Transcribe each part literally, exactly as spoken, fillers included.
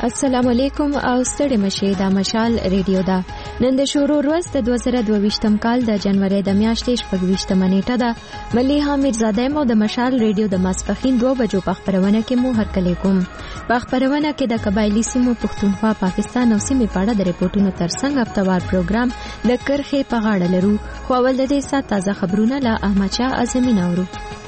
السلام علیکم او ستړي مشه د مشال ریډیو دا نن د شروع ورځ د دوه زره دوه ویشتم کال د جنوري د میاشتې شپږویشتمه نیټه ده. مليحه میرزاده مو د مشال ریډیو د ماسپخین دوه بجو په خبرونه کې مو هرکلی کوم. په خبرونه کې د قبایلی سیمو پښتونخوا پاکستان او سیمې په اړه د ریپورتونو ترڅنګ هفتوار پروګرام د کرخې په غاړه لرو. خو اول د دې سات تازه خبرونه له احمد شاه اعظمي نورو.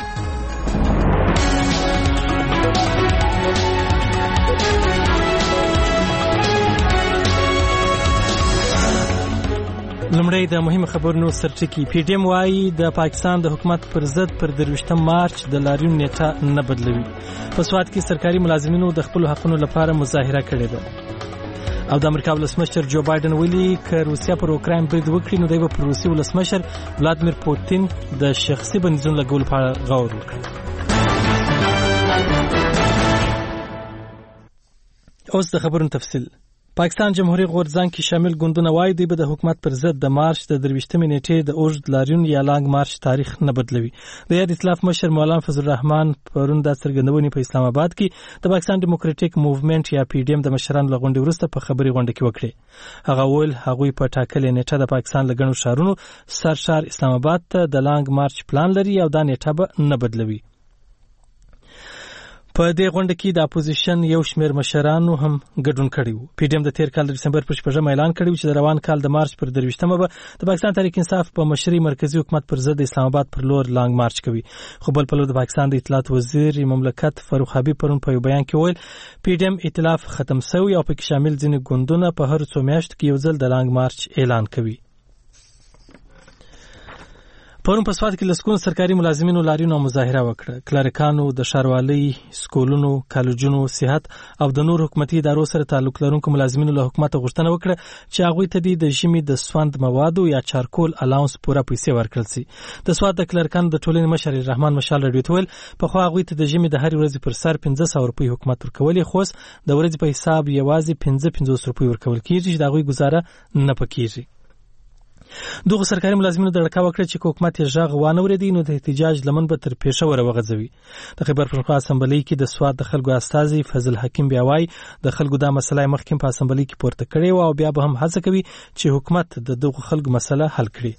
لمړی د مهمه خبرونو سرټکی. پی ډی ایم وايي د پاکستان د حکومت پر ضد پر درویشتم مارچ د لاریون نیټه نه بدلوي. په سواد کې سرکاري ملازمینو د خپل حقونو لپاره مظاهره کړې ده. او د امریکا ولسمشر جو بایدن ویلي ک روسیا پر اوکراین برید وکړي نو دوی به پر روسي ولسمشر ولادمیر پوتین د شخصي بندیزونو لګولو په اړه غور وکړي. اوس د خبرونو تفصیل. پاکستان جمهوریت غورځنګ کې شامل ګوندونه وايي دوی به د حکومت پر ضد د مارچ د درویشتمې نیټې د اوږد لاریون یا لانګ مارچ تاریخ نه بدلوي. د یاد ائتلاف مشر مولانا فضل الرحمن پرون د څرګندونې په اسلام آباد کې د پاکستان ډیموکراټیک موومېنټ یا پی ډی ایم د مشرانو له غونډې وروسته په خبري غونډه کې وکړه. هغه وویل هغوی په ټاکلې نیټه د پاکستان له ګڼو ښارونو سر ښار اسلام آباد ته د لانګ مارچ پلان لري او دا نیټه به نه بدلوي. په دې غونډه کې د اپوزیشن یو شمېر مشرانو هم ګډون کړی وو. پی ډی ایم د تیر کال د دسمبر پر شپږمه اعلان کړی چې د روان کال د مارچ پر درویشتمه به د پاکستان تحریک انصاف په مشرۍ مرکزی حکومت پر ضد اسلام آباد پر لور لانګ مارچ کوي. خو بل پلو د پاکستان د اطلاعات وزیر مملکت فاروق حبیب پرون په یو بیان کې وویل پی ډی ایم ائتلاف ختم شوی او پکې شامل ځینې ګوندونه په هر څو میاشتو کې یو ځل د لانګ مارچ اعلان کوي. پرون په سواد کې لسګونه سرکاري ملازمینو لاریون او مظاهره وکړه. کلارکانو د ښاروالۍ، سکولونو، کالجونو، صحت او د نور حکومتي ادارو سره تعلق لرونکو ملازمینو له حکومت غوښتنه وکړه چې هغوی ته د ژمي د سوند موادو یا چارکول الاونس پوره پیسې ورکړل شي. د سواد د کلارکانو د ټولنې مشر رحمان مشال رډیو ته ویل پخوا هغوی ته د ژمي د هرې ورځې پر سر پنځه سوه روپۍ حکومت ورکولې، خو اوس د ورځې په حساب یوازې پنځه پنځوس روپۍ ورکول کېږي چې د هغوی ګزاره نه پکېږي. دغه سرکاري ملازمینو د ډکا وکړه چې حکومت یې ژغ وانه ورېدي نو د احتجاج لمن به تر پېښوره وغځوي. د خیبر پښتونخوا اسمبلۍ کې د سواد د خلکو استازي فضل حکیم بیا وایي د خلکو دا مسله مخکې په اسمبلۍ کې پورته کړې وه او بیا به هم هڅه کوي چې حکومت د دغو خلکو مسله حل کړي.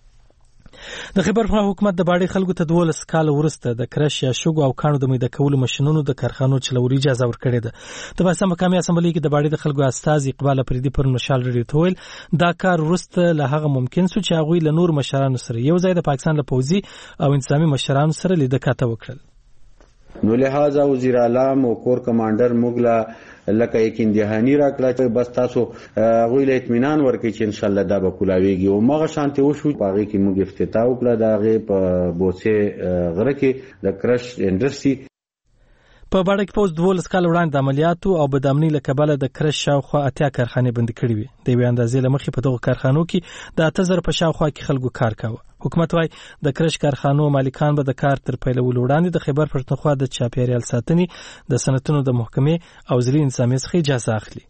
د خیبر پښتونخوا حکومت د باړې خلکو ته دولس کاله وروسته د کرش یا شګو او کاڼو د میده کولو ماشینونو د کارخانو چلولو اجازه ورکړې ده. د پاکستان مقامي اسمبلۍ کې د باړې د خلکو استازي اقبال افریدي پر مشال رډیو ته ویل دا کار وروسته له هغه ممکن شو چې هغوی له نور مشرانو سره یو ځای د پاکستان له پوځي او انتظامي مشرانو سره لیده کاته وکړل. نو لہذا وزیر اعظم او کور کمانډر موږ لکه یک اندهانی راکړه چې بس تاسو غوی له اطمینان ورکړي چې ان شاء الله دا به کولاویږي او مغه شانتي وشو. پاغي کې موږ افتتاح وکړه دا غي په بوسه غره کې د کرش انډستری. په باړه کې پوز دولس کال وړاندې د عملیاتو او بدامنۍ له کبله د کرش شاوخوا اتیا کارخانې بندي کړې وي. د یوې اندازې له مخې په دغو کارخانو کې د اته زره په شاوخوا کې خلکو کار کاوه. حکومت وايي د کرش کارخانو مالکان به د کار تر پیلولو وړاندې د خیبر پښتونخوا د چاپیریال ساتنې د صنعتونو د محکمې او ضلعي انتظامیې څخه اجازه اخلي.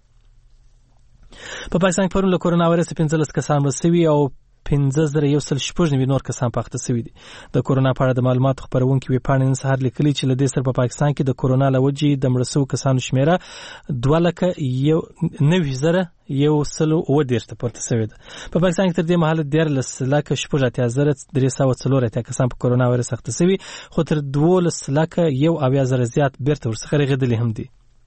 په پاکستان کې پرون له کورونا وایرس پنځلس کسان مړه شوي او پنځه زره یو سل شپږ نوي نور کسان په اخته شوي دي. د کورونا په اړه د معلوماتو خپرونکي ویبپاڼې نن سهار لیکلي چې له دې سره په پاکستان کې د کورونا له وجې د مړه شوو کسانو شمېره دوه لکه نوي زره یو سل اووه دېرش ته پورته شوې ده. په پاکستان کې تر دې مهاله دیارلس لکه شپږ اتیا زره درې سوه څلور اتیا کسان په کورونا وایرس اخته شوي، خو تر دولس لکه یو اویا زره زیات بیرته ورڅخه رغېدلي هم دي.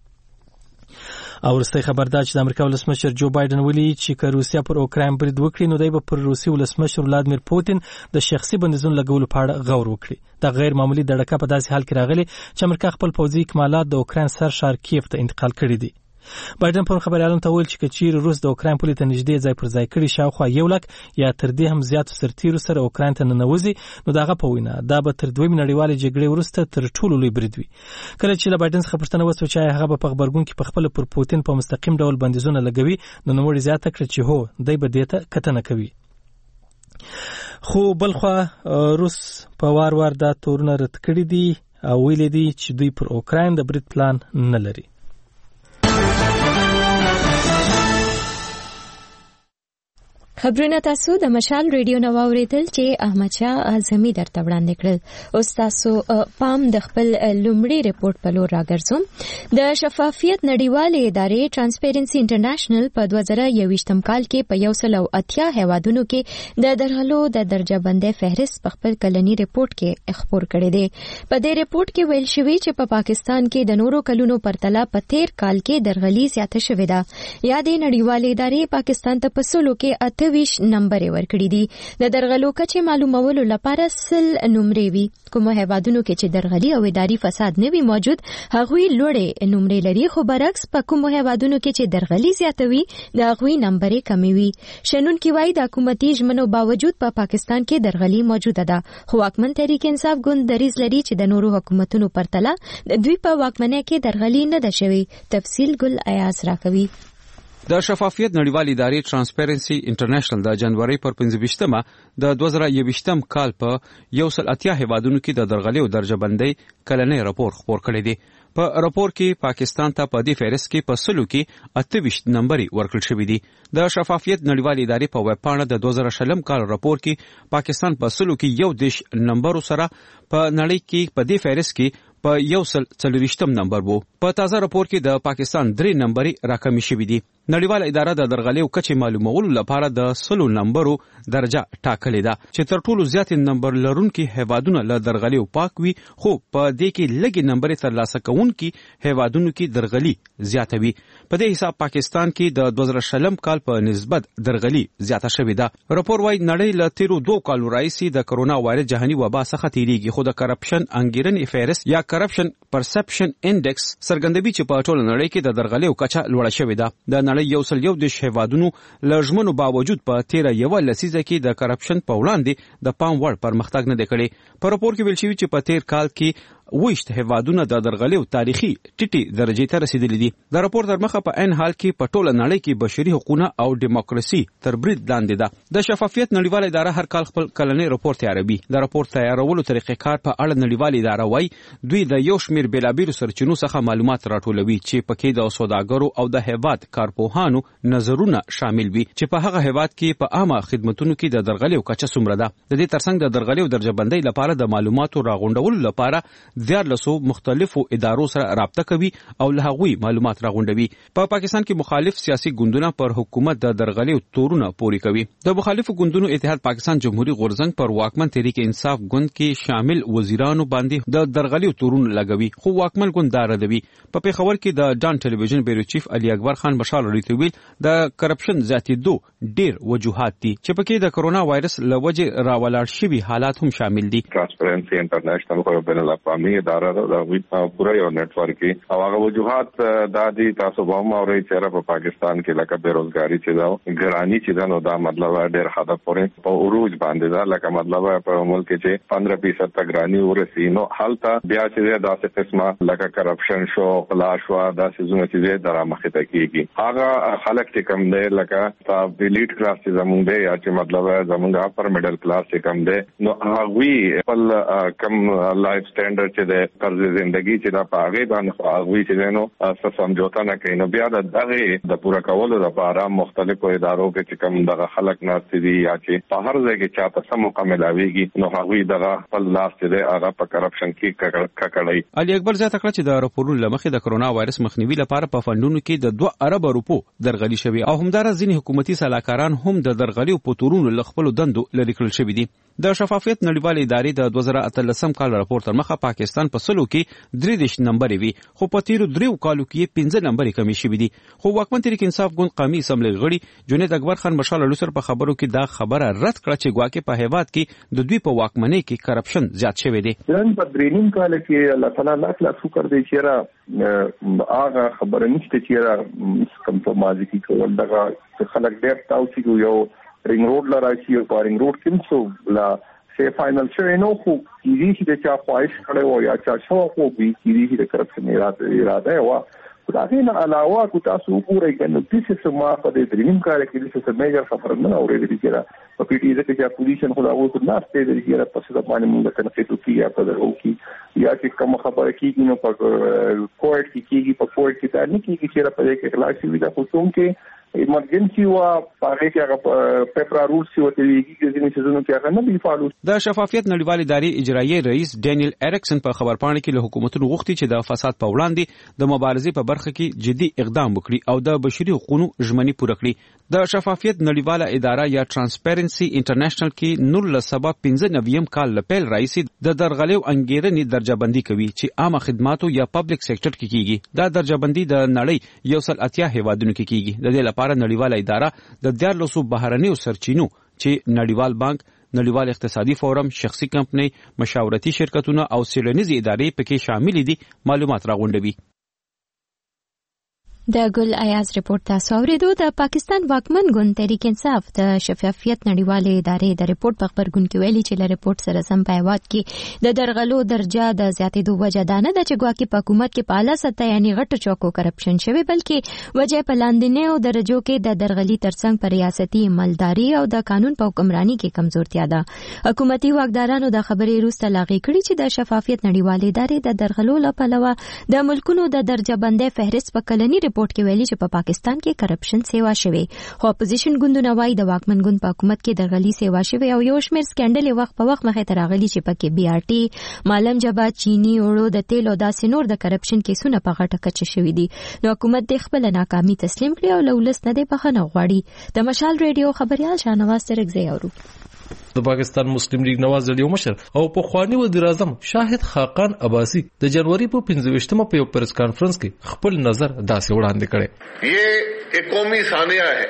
او وروستی خبر دا چې د امریکا ولسمشر جو بایدن ویلي چې که روسیا پر اوکراین برید وکړي نو دی به پر روسي ولسمشر ولادمیر پوتین د شخصي بندیزونو لګولو په اړه غور وکړي. دا غیر معمولي دړکه په داسې حال کې راغلي چې امریکا خپل پوځي اکمالات د اوکراین سر ښار کیف ته انتقال کړي دي. بایدن په خبريالانو ته ویل چې کچیر روس د اوکراین پولې ته نږدې ځای پر ځای کړي شاوخوا یو لک یا تر دې هم زیاتو سرتیرو سره اوکراین ته ننوځي نو دغه په وینا دا به تر دویمې نړیوالې جګړې وروسته تر ټولو لوی برید وي. کله چې له بایدن څخه پوښتنه وسوه چې هغه په خبرګون کې په خپل پر پوتین په مستقیم ډول بندیزونه لګوي نو نوموړي زیاته کړه چې هو دی به دې ته کتنه کوي. خو بلخوا روس په وار وار دا تورونه رد کړي دي او ویلي دي چې دوی پر اوکراین د برید پلان نه لري. خبرونه تاسو د مشال ریډیو نو اوریدل چې احمد شاه اعظمي درته وړاندې کړل. اوس تاسو پام د خپل لومړي ریپورت په لور راګرځوم. د شفافیت نړیوالې ادارې ترانسپیرنسي انټرنیشنل په دوه زره یوویشتم کال کې په یو سل او اتیا هیوادونو کې د درغلو د درجه بندۍ فهرست په خپل کلني ریپورت کې خپور کړی دی. په دې ریپورت کې ویل شوی چې په پا پاکستان کې د نورو کلونو پرتله په تیر کال کې درغلي زیاته شوې ده. یادې نړیوالې ادارې پاکستان ته په سلو کې ویش نمبر ورکړي دي. د درغلو کچې معلومولو لپاره سل نمرې وي. کوم هیوادونو کې چې درغلي او اداري فساد نه وي موجود هغوی لوړې نمرې لري، خو برعکس په کوم هیوادونو کې چې درغلي زیاته وي د هغوی نمبرې کمې وي. شنونکي وایي د حکومتي ژمنو باوجود په پا پاکستان کې درغلي موجوده ده، خو واکمن تحریک انصاف ګوند دریځ لري چې د نورو حکومتونو پرتله د دوی په واکمنۍ کې درغلي نه ده شوې. تفصیل ګل ایاز راکوي. د شفافیت نړیوالې ادارې ترانسپیرنسي انټرنیشنل د جنوري پر پنځه د دوه زره یوویشتم کال په یو سل اتیا هیوادونو کې د درغلي او درجه بندۍ کلنی راپور خپور کړی دی. په راپور کې پاکستان ته په دې فهرست کې په سلو کې اته ویشت نمبرې ورکړل شوې دي. د شفافیت نړیوالې ادارې په ویب پاڼه د دوه زره شلم کال راپور کې پاکستان په سلو کې یو دیش نمبر سره په نړۍ کې په دې فهرست کې په یو سل څلوېښتم نمبر وو. په تازه راپور کې د پاکستان درې نمبرې راکمې شوې دي. نړیواله اداره د درغلۍ او کچې معلومولو لپاره د سلو نمبرو درجه ټاکلې ده چې تر ټولو زیات نمبر لرونکي هیوادونه له درغلۍ او پاک وي، خو په دې کې لږې نمبرې ترلاسه کوونکي هیوادونو کې درغلي زیاته وي. په دې حساب پاکستان کې د دوه زره شلم کال په نسبت درغلي زیاته شوې ده. راپور وايي نړۍ له تیرو دوه کالو راهیسې د کرونا وایرس جهاني وبا څخه تیریږي، خو د کرپشن انګیرنې فهرست یا کرپشن پرسپشن انډیکس څرګندوي چې په ټوله نړۍ کې د درغلۍ او کچه لوړه شوې ده. د نړۍ یو سل یو دیش هیوادونو له ژمنو باوجود په تیره یوه لسیزه کې د کرپشن په وړاندې د پام وړ پرمختګ نه دی کړی. په راپور کې ویل شوي چې په تیر کال کې ویشت هیوادونه د درغلۍ او تاریخي ټیټي درجې ته رسیدلي دي. د راپور تر مخه په عین حال کې په ټوله نړۍ کې بشري حقوقونه او دیموکراسي تر برید لاندې ده. د شفافیت نړیواله اداره هر کال خپل کلنی راپور تیاروي. د راپور تیارولو طریقې کار په اړه نړیواله اداره وايي دوی د یو شمیر بیلابیلو سرچینو څخه معلومات راټولوي چې پکې د سوداګرو او د هیواد کارپوهانو نظرونه شامل وي چې په هغه هیواد کې په عامه خدماتو کې د درغلۍ او کچه څومره ده. د دې ترڅنګ د درغلۍ او درجه بندۍ لپاره د معلوماتو راغونډولو لپاره دیارلسو مختلفو ادارو سره رابطه کوي او له هغوی معلومات راغونډوي. په پا پاکستان کې مخالف سیاسي ګوندونه پر حکومت د درغلۍ او تورونه پوري کوي. د مخالفو ګوندونو اتحاد پاکستان جمهوریت غورځنګ پر واکمن تحریک انصاف ګوند کې شامل وزیرانو باندې د درغلۍ او تورونه لګوي، خو واکمن ګوند دا ردوي. په پیښور کې د ډان ټلویزیون بیرو چیف علي اکبر خان بشار لري ویل د کرپشن زیاتېدو ډیر وجوهات دي چې پکې د کرونا وایرس له وجې راولاړ شوي حالات هم شامل دي. ترانسپیرنسي انټرنیشنل خو بین الاقوامي اداره دا پورا یو نتورک دی او هغه وجوهات د دې تاسو به هم اورئ چې په پاکستان کې لکه بیروزګاری چې دا ګرانی چې دا نو دا مطلب ډیر حد پورې په عروج باندې دا لکه مطلب په ملک کې پندرہ فیصد تک ګرانی ورسي نو حالت بیا چې دا څه قسمه لکه کرپشن شو خلاص شو دا څه چې درا مخه ته کیږي. هغه خلک چې کم دی لکه تا لیډ کلاس چې زمونږ دی یا چې مطلب زمونږ اپر میډل کلاس چې کم دی نو هغه خپل کم لایف سټانډرډ چې د طرز ژوندۍ چې دا پاغه باندې هغه چې نو څه سمجوتا نه کوي نو بیا د دغه د پورا کولو لپاره مختلفو ادارو کې چې کم دغه خلک ناشته دي یا چې په هر ځای کې چاته سم مکملاويږي نو هغه دغه خپل لاس چې هغه په کرپشن کې ککړی. علي اکبر زیاته کړ چې د راپورونو لمخې د کرونا وایرس مخنیوي لپاره په فندونو کې د دوه ارب روپو درغلي شوی او همدارس ځینې حکومتي سلاکاران هم د درغلي او پتورونو لخپل دندو لري کړل شوی دي. د شفافیت نړیوالې ادارې د دوه زره اتلسم کال راپور تر مخه پاکستان په سلو کې درې دیش نمبر وي، خو په تیرو دریو کالو کې پنځه نمبر کمی شوی دي. خو واکمن تحریک انصاف ګوند قومي اسمبلی غړي جنید اکبر خان مشال لوسر په خبرو کې دا خبره رد کړه چې ګواکې په هیواد کې د دوی په واکمنۍ کې کرپشن زیات شوی دی. نن په درېنیم کال کې الله تعالی لاک لاک شکر دی چې را هغه خبره نشته چې را کوم په ماضي کې کول دغه خلک ډېر تاسو یو رینګ روډ لراشي او رینګ روډ کې څو لا سی فائنل شوی نو خو کیږي چې چا خواهش کړي او یا چا شو خو به کیږي چې کرپشن اراده و دا نه علاوه کو تاسو وګورئ کنه چې څه ما په دې دریم کار کې څه میجر خبره نه اورېدل کېږي په پی ټی ای کې چې پوزیشن خو دا اوس نه ستې دی چې په څه باندې موږ کنه فیټو کې یا په درو کې یا چې کوم خبره کېږي نو په کوټ کې کېږي په کوټ کې دا نه کېږي چې په دې کې خلاص وي دا خو څوم کې ایمرجنسي وا پاره کې هغه پیپر رولز سی وته ویږي چې ځینې څه کې هغه نه دی فالو. د شفافیت نړیوال ادارې اجرایي رئیس ډینیل اریکسن په خبرپاڼه کې له حکومتونو غوښتي چې د فساد په وړاندې د مبارزې په برخه کې جدي اقدام وکړي او د بشري حقوقو ژمنې پوره کړي. د شفافیت نړیواله اداره یا ترانسپیرنسي انټرنیشنل کې نور له سبا پنځه نویم کال لپیل رئیس د درغلیو انګیرنې درجه بندي کوي چې عامه خدماتو یا پبلک سېکټر کې کیږي. دا درجه بندي د نړۍ یو سل اتیا هیوادونو کې کیږي. د دې لپاره نړیواله اداره د دیارلسو بهرنیو سرچینو چې نړیوال بانک، نړیوال اقتصادي فورم، شخصي کمپنۍ، مشاورتي شرکتونه او څېړنیزې ادارې پکې شامل دي معلومات راغونډوي. د ګل ایاز رپورت تاسو اوریدو. د پاکستان واکمن ګوند تحریک انصاف د شفافیت نړیواله ادارې د رپورت په خبرګون کې ویلي چې له رپورت سره سم په هیواد کې د درغلو درجه د زیاتېدو وجه دا نه ده چې ګواکې په حکومت کې په اعلی سطح یعنی غټو چوکو کرپشن شوی، بلکې وجه په لاندنیو درجو کې د درغلي ترڅنګ په ریاستي عملداري او د قانون په حکمرانی کې کمزورتیا ده. حکومتي واکدارانو د خبرې وروسته لاغي کړي چې د شفافیت نړیواله ادارې د درغلو لپاره د ملکونو د درجه بندۍ فهرست په کلنی رپورت کې ویلي چې په پاکستان کې کرپشن سیوا شوی، خو اپوزیشن ګوندونه وايي د واکمن ګوند په حکومت کې درغلي سیوا شوی او یو شمېر سکینډل وخت په وخت مخې ته راغلي چې پکې بي آر ټي، مالم جبا، چینی اوړو د تیل او داسې نور د کرپشن کیسونه په غټه کچه شوي دي. نو حکومت د خپل ناکامي تسلیم کړي او له ولس نه د بخښنه غواړي. د مشال ریډیو خبريال شاهنواز ترکزی اورو. د پاکستان مسلم لیگ نواز زړیو مشر او پخوانی وزیر اعظم شاهد خاقان عباسی د جنوري په پنځه په یو پریس کانفرنس کې خپل نظر داسې وړاندې کړي. یہ ایک قومی ثانیہ ہے.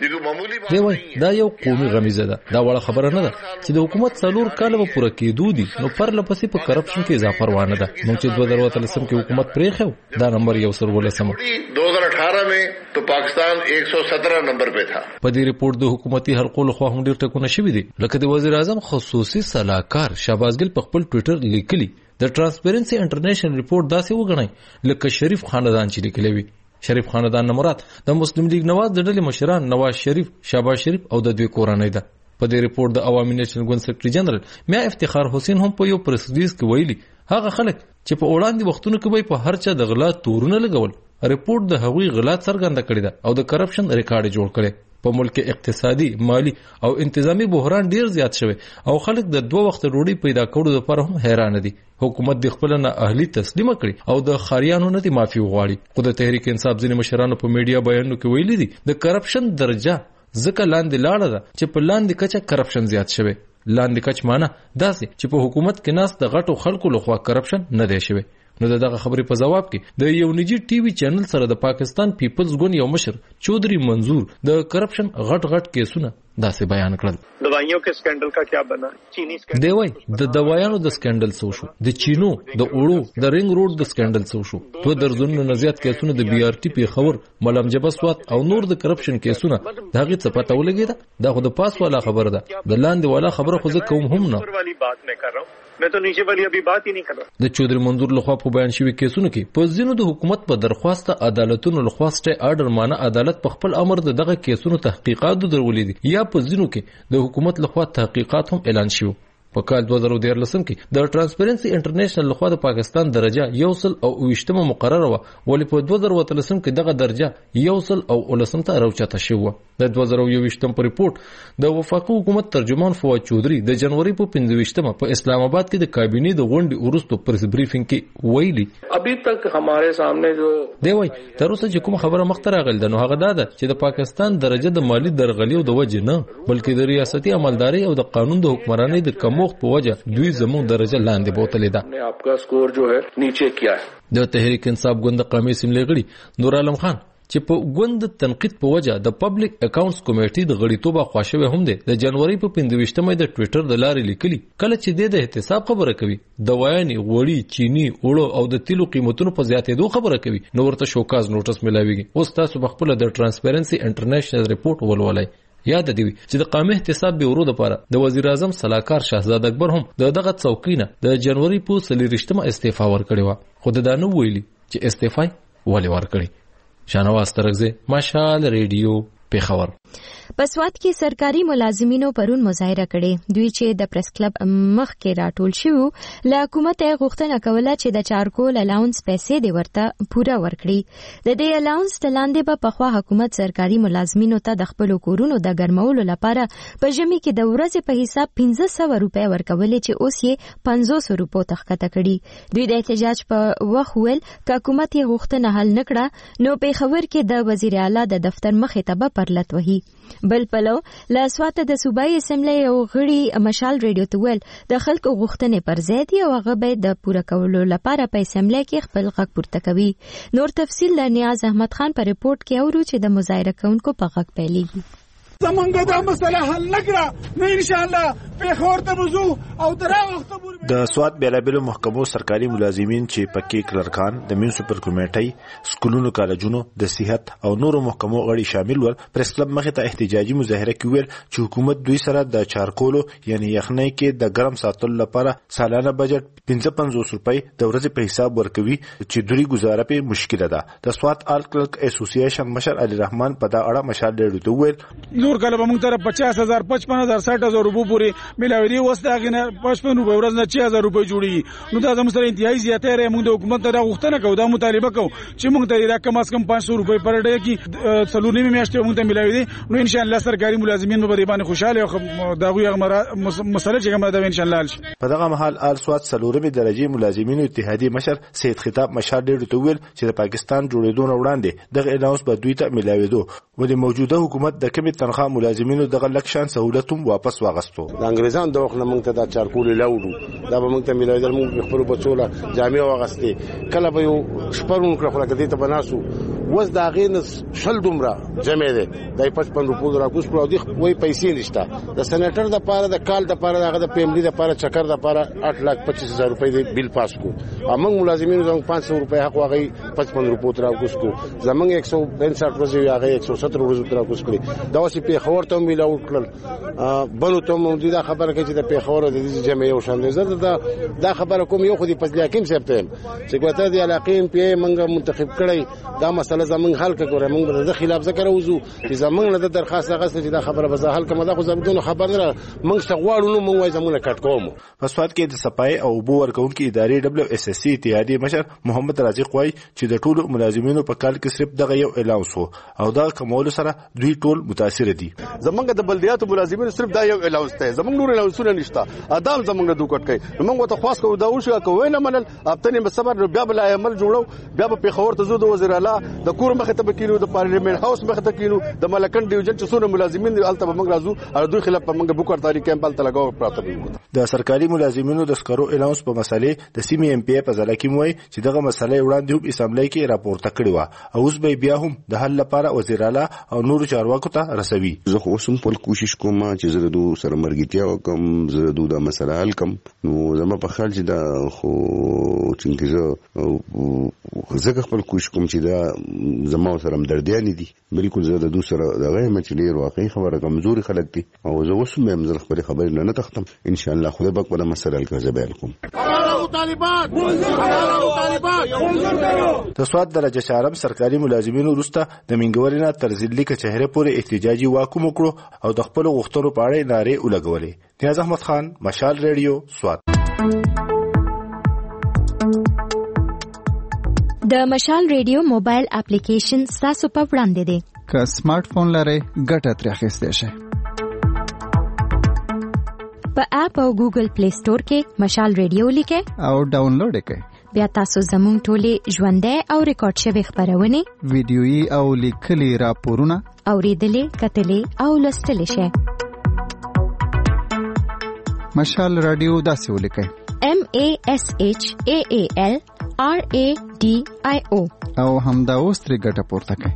دی وای دا یو قومي غمیزه ده. دا وړه خبره نه ده چې د حکومت څلور کال به پوره کېدو دي نو پر لپسې په کرپشن کې اضافه روانه ده. نو چې دوه زره اتلسم کې حکومت پرې خو دا نمبر یو سر ولسم دو ہزار اٹھارہ میں تو پاکستان ایک سو سترہ نمبر پہ تھا. په دې رپورت د حکومتي حلقو له خوا هم ډېر ټکونه شوي دي، لکه د وزیر اعظم خصوصي صلاحکار شهباز ګل په خپل ټویټر لیکلي د ترانسپیرنسي انټرنیشنل رپورت داسې وګڼئ لکه شریف خاندان چې لیکلی وي. شریف خاندان نه مراد د مسلم لیگ نواز د ډلې مشران نواز شریف، شهباز شریف او د دوی کورنۍ ده. په دې رپورت د عوامي نیشنل ګوند سیکریټري جنرال میا افتخار حسین هم په یو پریس ریلیز کې ویلي هغه خلک چې په وړاندې وختونو کې به په هر چا د غلا تورونه لګول. رپورت د هغوی غلا څرګنده کړې ده او د کرپشن ریکارډ جوړ کړي. په ملک اقتصادي، مالی او انتظامی بحران ډیر زیات شوی او خلک د دوه وخت ډوډۍ پیدا کولو لپاره هم حیران دي. حکومت د خپل نه اهلي تسلیم کړي او د خاریانو نه د معافي وغواړي. خو د تحریک انصاف ځینې مشرانو په میډیا بیانونو کې ویلي دي د کرپشن درجه ځکه لاندې لاړه ده چې په لاندې کچه کرپشن زیات شوی. لاندې کچ معنی داسې چې په حکومت کې ناس د غټو خلکو لخوا کرپشن نه دی شوی. نو دغه خبرې په جواب کې د یو نجی ټي وي چینل سره د پاکستان پیپلز ګوند یو مشر چودري منظور د کرپشن غټ غټ کیسونه داسې بیان کړل. دوایانو کې سکندل کا کیا بنا؟ چینی سکندل. دی وای د دوایانو د سکندل څه شو؟ د چینو د اوړو د رنګ روډ د سکندل څه شو؟ دوه درزونو نه زیات کیسونه د بي آر ټي په خبر ملم جبا سوات او نور د کرپشن کیسونه دا غي څه پته ولګیدا. دا خو د پاس والا خبره ده، د لاندې والا خبره خو زه کوم هم نه. والی بات میں کر رہا ہوں، میں تو نیچے والی ابھی بات ہی نہیں کر رہا. د چودري منظور لخوا په بیان شوی کیسونه کې په ځینو د حکومت په درخواست عدالتونو لخوا سټي آرډر معنی عدالت په خپل امر دغه کیسونو تحقیقات درولې دي یا په ځینو کې د حکومت لخوا تحقیقات هم اعلان شوه. په کال دوه زره دیارلسم کې د ترانسپیرنسي انټرنیشنل لخوا د پاکستان درجه یو سل او اویشتمه مقرره و، ولې په دوه زره اتلسم کې دغه درجه یو سل او ولسم ته راوچته شوه. د دوه زره یوویشتم په ریپورت د وفاقي حکومت ترجمان فواد چودري د جنوري په پنځه په اسلام آباد کې د کابینې د غونډې وروسته پریس بریفینګ کې ویلي ابھی تک ہمارے سامنے جو دی وای تر اوسه چې کوم خبره مخته راغله نو هغه دا ده چې د پاکستان درجه د مالی درغلیو د وجه نه بلکې د ریاستي عملداري او د قانون د حکمرانی د کموخت په وجه دوی زموږ درجه لاندې بوتلې ده. آپ کا سکور جو ہے نیچے کیا ہے. د تحریک انصاف ګوند قومي اسمبلی غړي نور عالم خان چې په ګوند تنقید په وجه د پبلک اکاونټس کمیټې د غړیتوب خواښوي هم ده د جنوري په پنځه د ټویټر د لارې لیکلي کله چې د احتساب خبره کوي د وایي غوړي چینی اوړو او د تیلو قیمتونو په زیاتېدو خبره کوي نو ورته شوکاز نوټس ملاويږي. اوس تاسو په خپل د ترانسپیرنسي انټرنیشنل ریپورت ولولای یاد دی چې د قومي احتساب بیورو لپاره د وزیر اعظم صلاحکار شهزاده اکبر هم د دغه څوکینه د جنوري په څلورشتمه استعفا ورکړې و، خو د دانو ویلي چې استعفا ولې ورکړي. شاهنواز ترکزی، مشال ریډیو، پیښور. په سوات کې سرکاري ملازمینو پرون مظاهره کړې. دوی چې د پریس کلب مخ کې راټول شوو له حکومت غوښتنه کوله چې د چارکول الاونس پیسې دی ورته پوره ورکړي. د دې الاونس تلاندې به په خوا حکومت سرکاري ملازمینو ته د خپل کورونو د ګرمولو لپاره په ژمي کې د ورځې په حساب پنځه سوه روپۍ ورکولې چې اوس یې پنځوس روپو ته ښکته کړي. دوی د احتجاج په وخت ویل که حکومت یې غوښتنه حل نکړه نو پیښور کې د وزیر اعلی د دفتر مخې ته به پرلت وهي. بل پلو له سواته د صوبایي اسمبلی یو غړي مشال ریډیو ته ویل د خلکو غوښتنې پر ځای دي او هغه به د پوره کولو لپاره په اسمبلی کې خپل غږ پورته کوي. نور تفصیل د نیاز احمد خان په ریپورت کې اورو چې د مظاهره کوونکو په غږ پیلېږي. زمونږ دا مسله حل نکړه نو ان شاء الله پیښور ته وځو او تر هغه وخته د سوات بیلابیلو محکمو سرکاري ملازمین چې پکې کلرکان د میونسپل کمیټې سکولونو کالجونو د صحت او نورو محکمو غړي شامل ول پریس کلب مخې ته احتجاجي مظاهره کې ویل چې حکومت دوی سره د چارکولو یعنی یخنۍ کې د ګرم ساتلو لپاره سالانه بجټ پنځه پنځوس روپۍ د ورځې په حساب ورکوي چې دوی گزاره په مشکله ده. د سوات آل کلرک اسوسییشن مشر علي رحمان په دا اړه مشال ډېر ته ویل نور کله به موږ ته پچاس هزار پچپن هزار ساठ هزار روپو پورې ملاوي دي. اوس دا غنه پچپن روپۍ ورځ نه چې هزار روپۍ جوړي نو دا زموږ سره انتهایی زیاته رې. موږ د حکومت ته غوښتنه کوو دا مطالبه کوو چې موږ ته دا کم از کم پانچ سو روپۍ پر ډے کې څلور نیمه میاشتې موږ ته ملاوي دي. نو ان شاء الله سرکاري ملازمین به باندې خوشاله او دا غوي مسله چې کومه دا ان شاء الله حل شي. په دغه محل آل سوات څلورمې درجه ملازمینو اتحادیه مشر سید خطاب مشال ډېر ته ویل چې د پاکستان جوړېدو نه وړاندې دغه الاونس به دوی ته ملاوي دو و د موجوده حکومت د کمی تنخواه ملازمینو دغه لکشان سہولتوم واپس واغستو. د انګریزان د وخت نه موږ ته دا چارکول لاوړو دا به موږ ته ملاوي در موږ خپل بچوله جامع واغستې کله به یو شپرون کړه خو کدی ته بناسو وز دا غین شل دومره جمع ده دای پچپن روپو را کوس پر دی وای پیسې نشته. د سېنیټر د پاره د کال د پاره دغه د پیملی د پاره چکر د پاره आठ लाख पच्चीस हज़ार روپۍ د بیل پاس کو. امنګ ملازمینو زموږ पाँच सौ روپۍ حق واغی पचपन روپو تر کوس کو. زمنګ एक सौ पैंसठ ورځې واغی एक सौ सत्तर ورځې تر کوس کړی. دا وسی په خبر ته ملاو کړل بنو ته مو دا خبره کوي چې د پیښور د دې جمع یو شان زړه دا دا خبره کوم یو خو دی پس لیکن سپتم چې کوته دی علاقین په منګه منتخب کړی دا مسله زمنګ حل کړو. موږ د خلاف ذکر وزو چې زمنګ نه د درخواست غسه چې دا خبره به حل کوم دا خو زمدون خبر نه موږ شغواړو نو موږ وای زمونه کټ کوم. په سواد کې د صفای او بو ورکونکو ادارې دبليو اس اس سی اتحادیه مشر محمد رازق وای چې د ټولو ملازمینو په کال کې صرف دغه یو الاونس وو او دا کومول سره دوی ټول متاثر دي. زمونږ د بلدیاتو ملازمینو صرف دا یو الاونس ته زمونږ نور الاونسونه نشته. ادم زمونږ دوکټ کوي موږ ته خاص کو دا وشو کوي نه منل اپتنی به صبر بیا بل عمل جوړو بیا په خبر ته زو د وزیر اعلی د کور مخه ته کینو د پارلیمنت هاوس مخه ته کینو د ملکن ډیویژن چې څونه ملازمین دي الته موږ راځو او دوی خلاف موږ بوکر تاریخ کمپ الته لګاو پراته دي. د سرکاري ملازمینو د سکرو الاونس په مسلې د سیمې ام پی په ځل کې موي چې دغه مسلې وړاندې هم اسمبلی کې راپورته کړی و او اوس به بیا هم د حل لپاره وزیر اعلی او نور چارواکو ته رسوي. زه خو اوسم په کوشش کوم چې زه د سره مرګتیا وکم زه د مسله حل کوم نو زما په خیال چې دا خو څنګه زه زه خپل کوشش کوم چې دا زما سره مدردیان دي بالکل زه د دوسر دغه مچلې واقعي خبره کمزوري خلک دي او زه اوسم هم زه خپل خبرې نه تختم ان شاء الله خدای پاک په مسله حل کوي زبر کوم. د سواد درجه چهارم سرکاري ملازمینو وروسته د منګورینه تر ضلعي کچهره پورې احتجاجي واکوم کړو او د خپل غوښتنو په اړه نارې ولګولې. نیاز احمد خان مشال ریډیو سواد. د مشال ریډیو موبایل اپلیکیشن تاسو په وړاندې دی. که سمارټ فون لرئ ګټه ترې اخیستی شئ. په اپ او ګوګل پلی سٹور کې مشال ریډیو لیکئ او ډاونلوډ یې کړئ. بیا تاسو زموږ ټولې ژوندۍ او ریکارډ شوې خبرونه ویډیويي او لیکلي راپورونه اوریدلې کتلې او لوستلې شئ. مشال رادیو داسې ولیکئ M A S H A A L R A D I O او همدا اوس ترې ګټه پورته کړئ.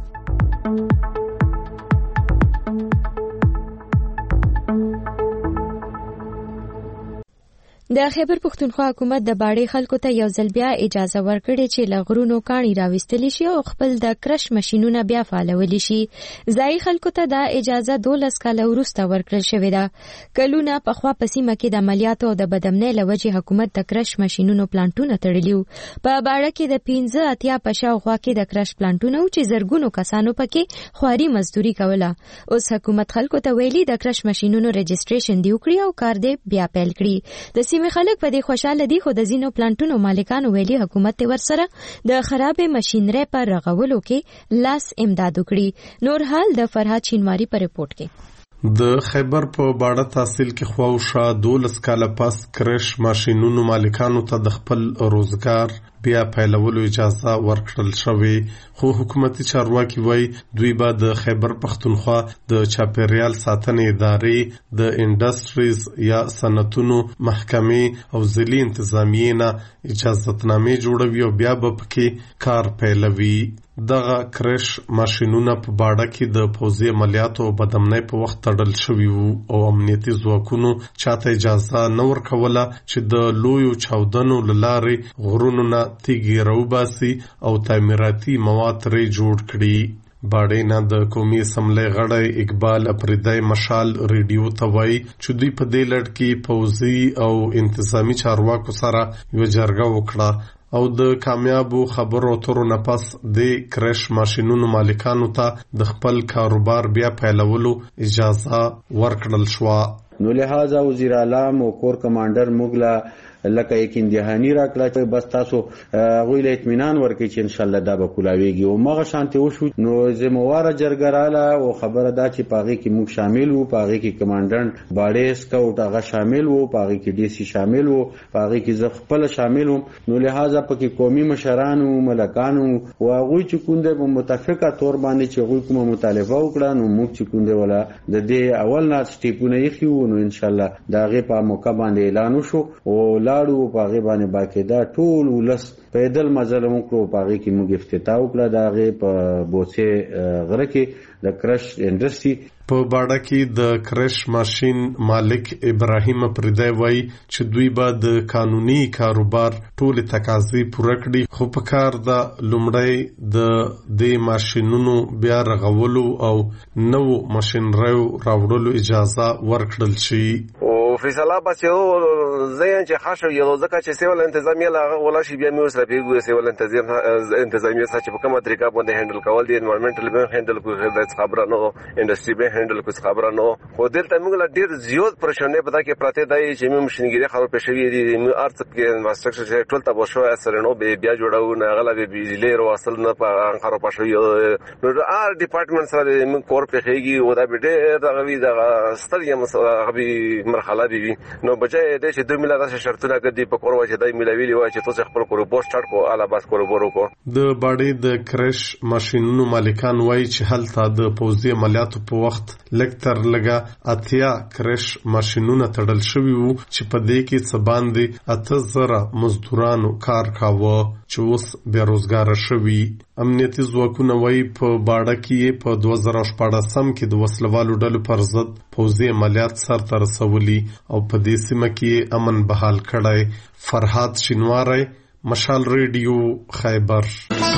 د خیبر پښتونخوا حکومت د باړې خلکو ته یو ځل بیا اجازه ورکړې چې له غرونو کاڼي راوستلی شي او خپل د کرش ماشینونه بیا فعالولی شي. ځایي خلکو ته دا اجازه دولس کاله وروسته ورکړل شوې ده. کلونه پخوا په سیمه کې د عملیاتو او د بدامنۍ له وجې حکومت د کرش ماشینونو پلانټونه تړلي وو. په باړه کې د پنځه اتیا په شاوخوا کې د کرش پلانټونه وو چې زرګونو کسانو پکې خواري مزدوري کوله. اوس حکومت خلکو ته ویلي د کرش ماشینونو رجسټریشن دی وکړي او کار دی بیا پیل کړي. د سیمې خلک په دې خوشاله دي، خو د ځینو پلانټونو مالکانو ویلي حکومت ورسره د خرابې ماشینرۍ پر رغولو کې لاس امداد وکړي. نور حال د فرهاد شینواری په رپورټ کې. د خیبر په باړه تحصیل کې خواوشا دولس کاله پس کرش ماشینونو مالکانو ته د خپل روزګار بیا پیلولو اجازه ورکړل شوې، خو حکومتي چارواکي وایي دوی به د خیبر پښتونخوا د چاپیریال ساتنې ادارې د انډسټریز یا صنعتونو محکمې او ضلعي انتظامیې نه اجازتنامې جوړوي او بیا به پکې کار پیلوي. دغه کرش ماشینونه په باړه کې د پوځي عملیاتو او بدامنۍ په وخت تړل شوي وو او امنیتي ځواکونو چاته اجازه نه ورکوله چې د لویو چاودنو له لارې غرونو نه تیږې راوباسي او تعمیراتي مواد ترې جوړ کړي. باړې نه د قومي اسمبلۍ غړی اقبال اپریدی مشال ریډیو ته وایي چې دوی په دې لړ کې پوځي او انتظامی چارواکو سره یوه جرګه وکړه او د کامیابو خبرو اترو نه پس د کرش ماشینونو مالکانو ته د خپل کاروبار بیا پیلولو اجازه ورکړل شوه. نو لہذا وزیر اعلی او کور کمانډر موږ لکه یک اندهانی راکړه چې بس تاسو غوی له اطمینان ورکړي چې ان شاء الله دا به کولاویږي او مغه شانتي وشو. نو زمواره جرګراله او خبره دا چې پاغي کې موږ شامل وو، پاغي کې کمانډنټ باډې سکاوټ هغه شامل وو، پاغي کې ډي سي شامل وو، پاغي کې زه خپل شامل وم. نو لہذا پکې قومي مشرانو ملکانو او غوی چې کونده په متفقه تور باندې چې غوی کومه مطالبه وکړه نو موږ چې کونده ولا د دې اول نه سټیپونه یې خو نو ان شاء الله دا غي په موقع باندې اعلان وشو او لاړو پاغي باندې باقاعده ټول ولس پیدل مزل وکړو. پاغي کې موږ افتتاح وکړه دا غي په بوڅه غره کې د کرش انډستری. په باړه کې د کرش ماشین مالک ابراهیم اپریدی وایي چې دوی به د قانوني کاروبار ټول تقاضې پوره کړي، خو په کار د لومړی د دې ماشینونو بیا رغولو او نوو ماشینریو راوړلو اجازه ورکړل شي. او فیصله بچو زین چې خاصو یو ځکه چې سیول انتظامیه لا ولا شي بیا موږ سره پیګو سیول انتظامیه چې په کومه طریقه باندې هندل کول دي انوایرنمنټل به هندل کوي د خبره نو انډستری به هندل کوي خبره نو خو دلته موږ لا ډیر زیات پرشنه پتا کې پراته دی چې موږ مشنګری خبر پېښوي دي موږ ارڅ کې انفراستراکچر ټول ته بشو اثر نو به بیا جوړو نه غلا به بجلی ورو اصل نه په انقره پښوي نو ار ډپارټمنټ سره موږ کور پېښيږي او دا به ډیر دغوی د ستړي مسغبي مرحله دی نو بچای د چې دوه ملي راشه شرطونه کړي په کور وځي دای ملوي وای چې تاسو خپل کور بوست سٹارټ کو اله باس کور ورو کو. د باډي د کرش ماشینونو مالکان وای چې هلته د پوزي عملیاتو په وخت لکتر لګه اتیا کرش ماشینونه تړل شوی وو چې په دې کې څه باندې اته زره مزدورانو کار کاوه چې اوس بیروزګار شوي. امنیتي ځواکونه وایي په باړه کې په دوه زره شپاړسم کې د وسلوالو ډلو پر ضد پوځي عملیات سرته رسولي او په دې سیمه کې امن بحال کړی. فرهاد شینواری، مشال ریډیو، خیبر.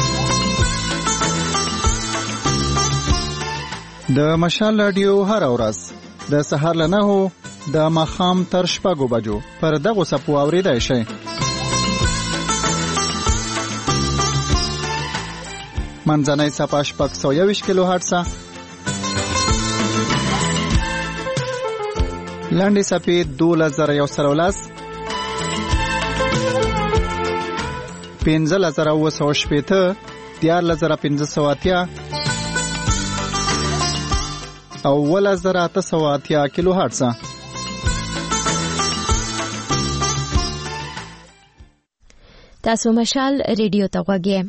د مشال رادیو هر ورځ د سهار له نهو د ماښام تر شپږو بجو پر دغو څپو اورېدای شئ. منځنۍ څپه شپږ سوه یوویشت کیلو هرټزه، لنډې څپې دولس زره یو سوه لس، پنځلس زره اووه سوه شپېته، دیارلس زره پنځه سوه اتیا او اوولس زره اته سوه اتیا کیلو هرټزه. تاسو مشال ریډیو ته غوږی.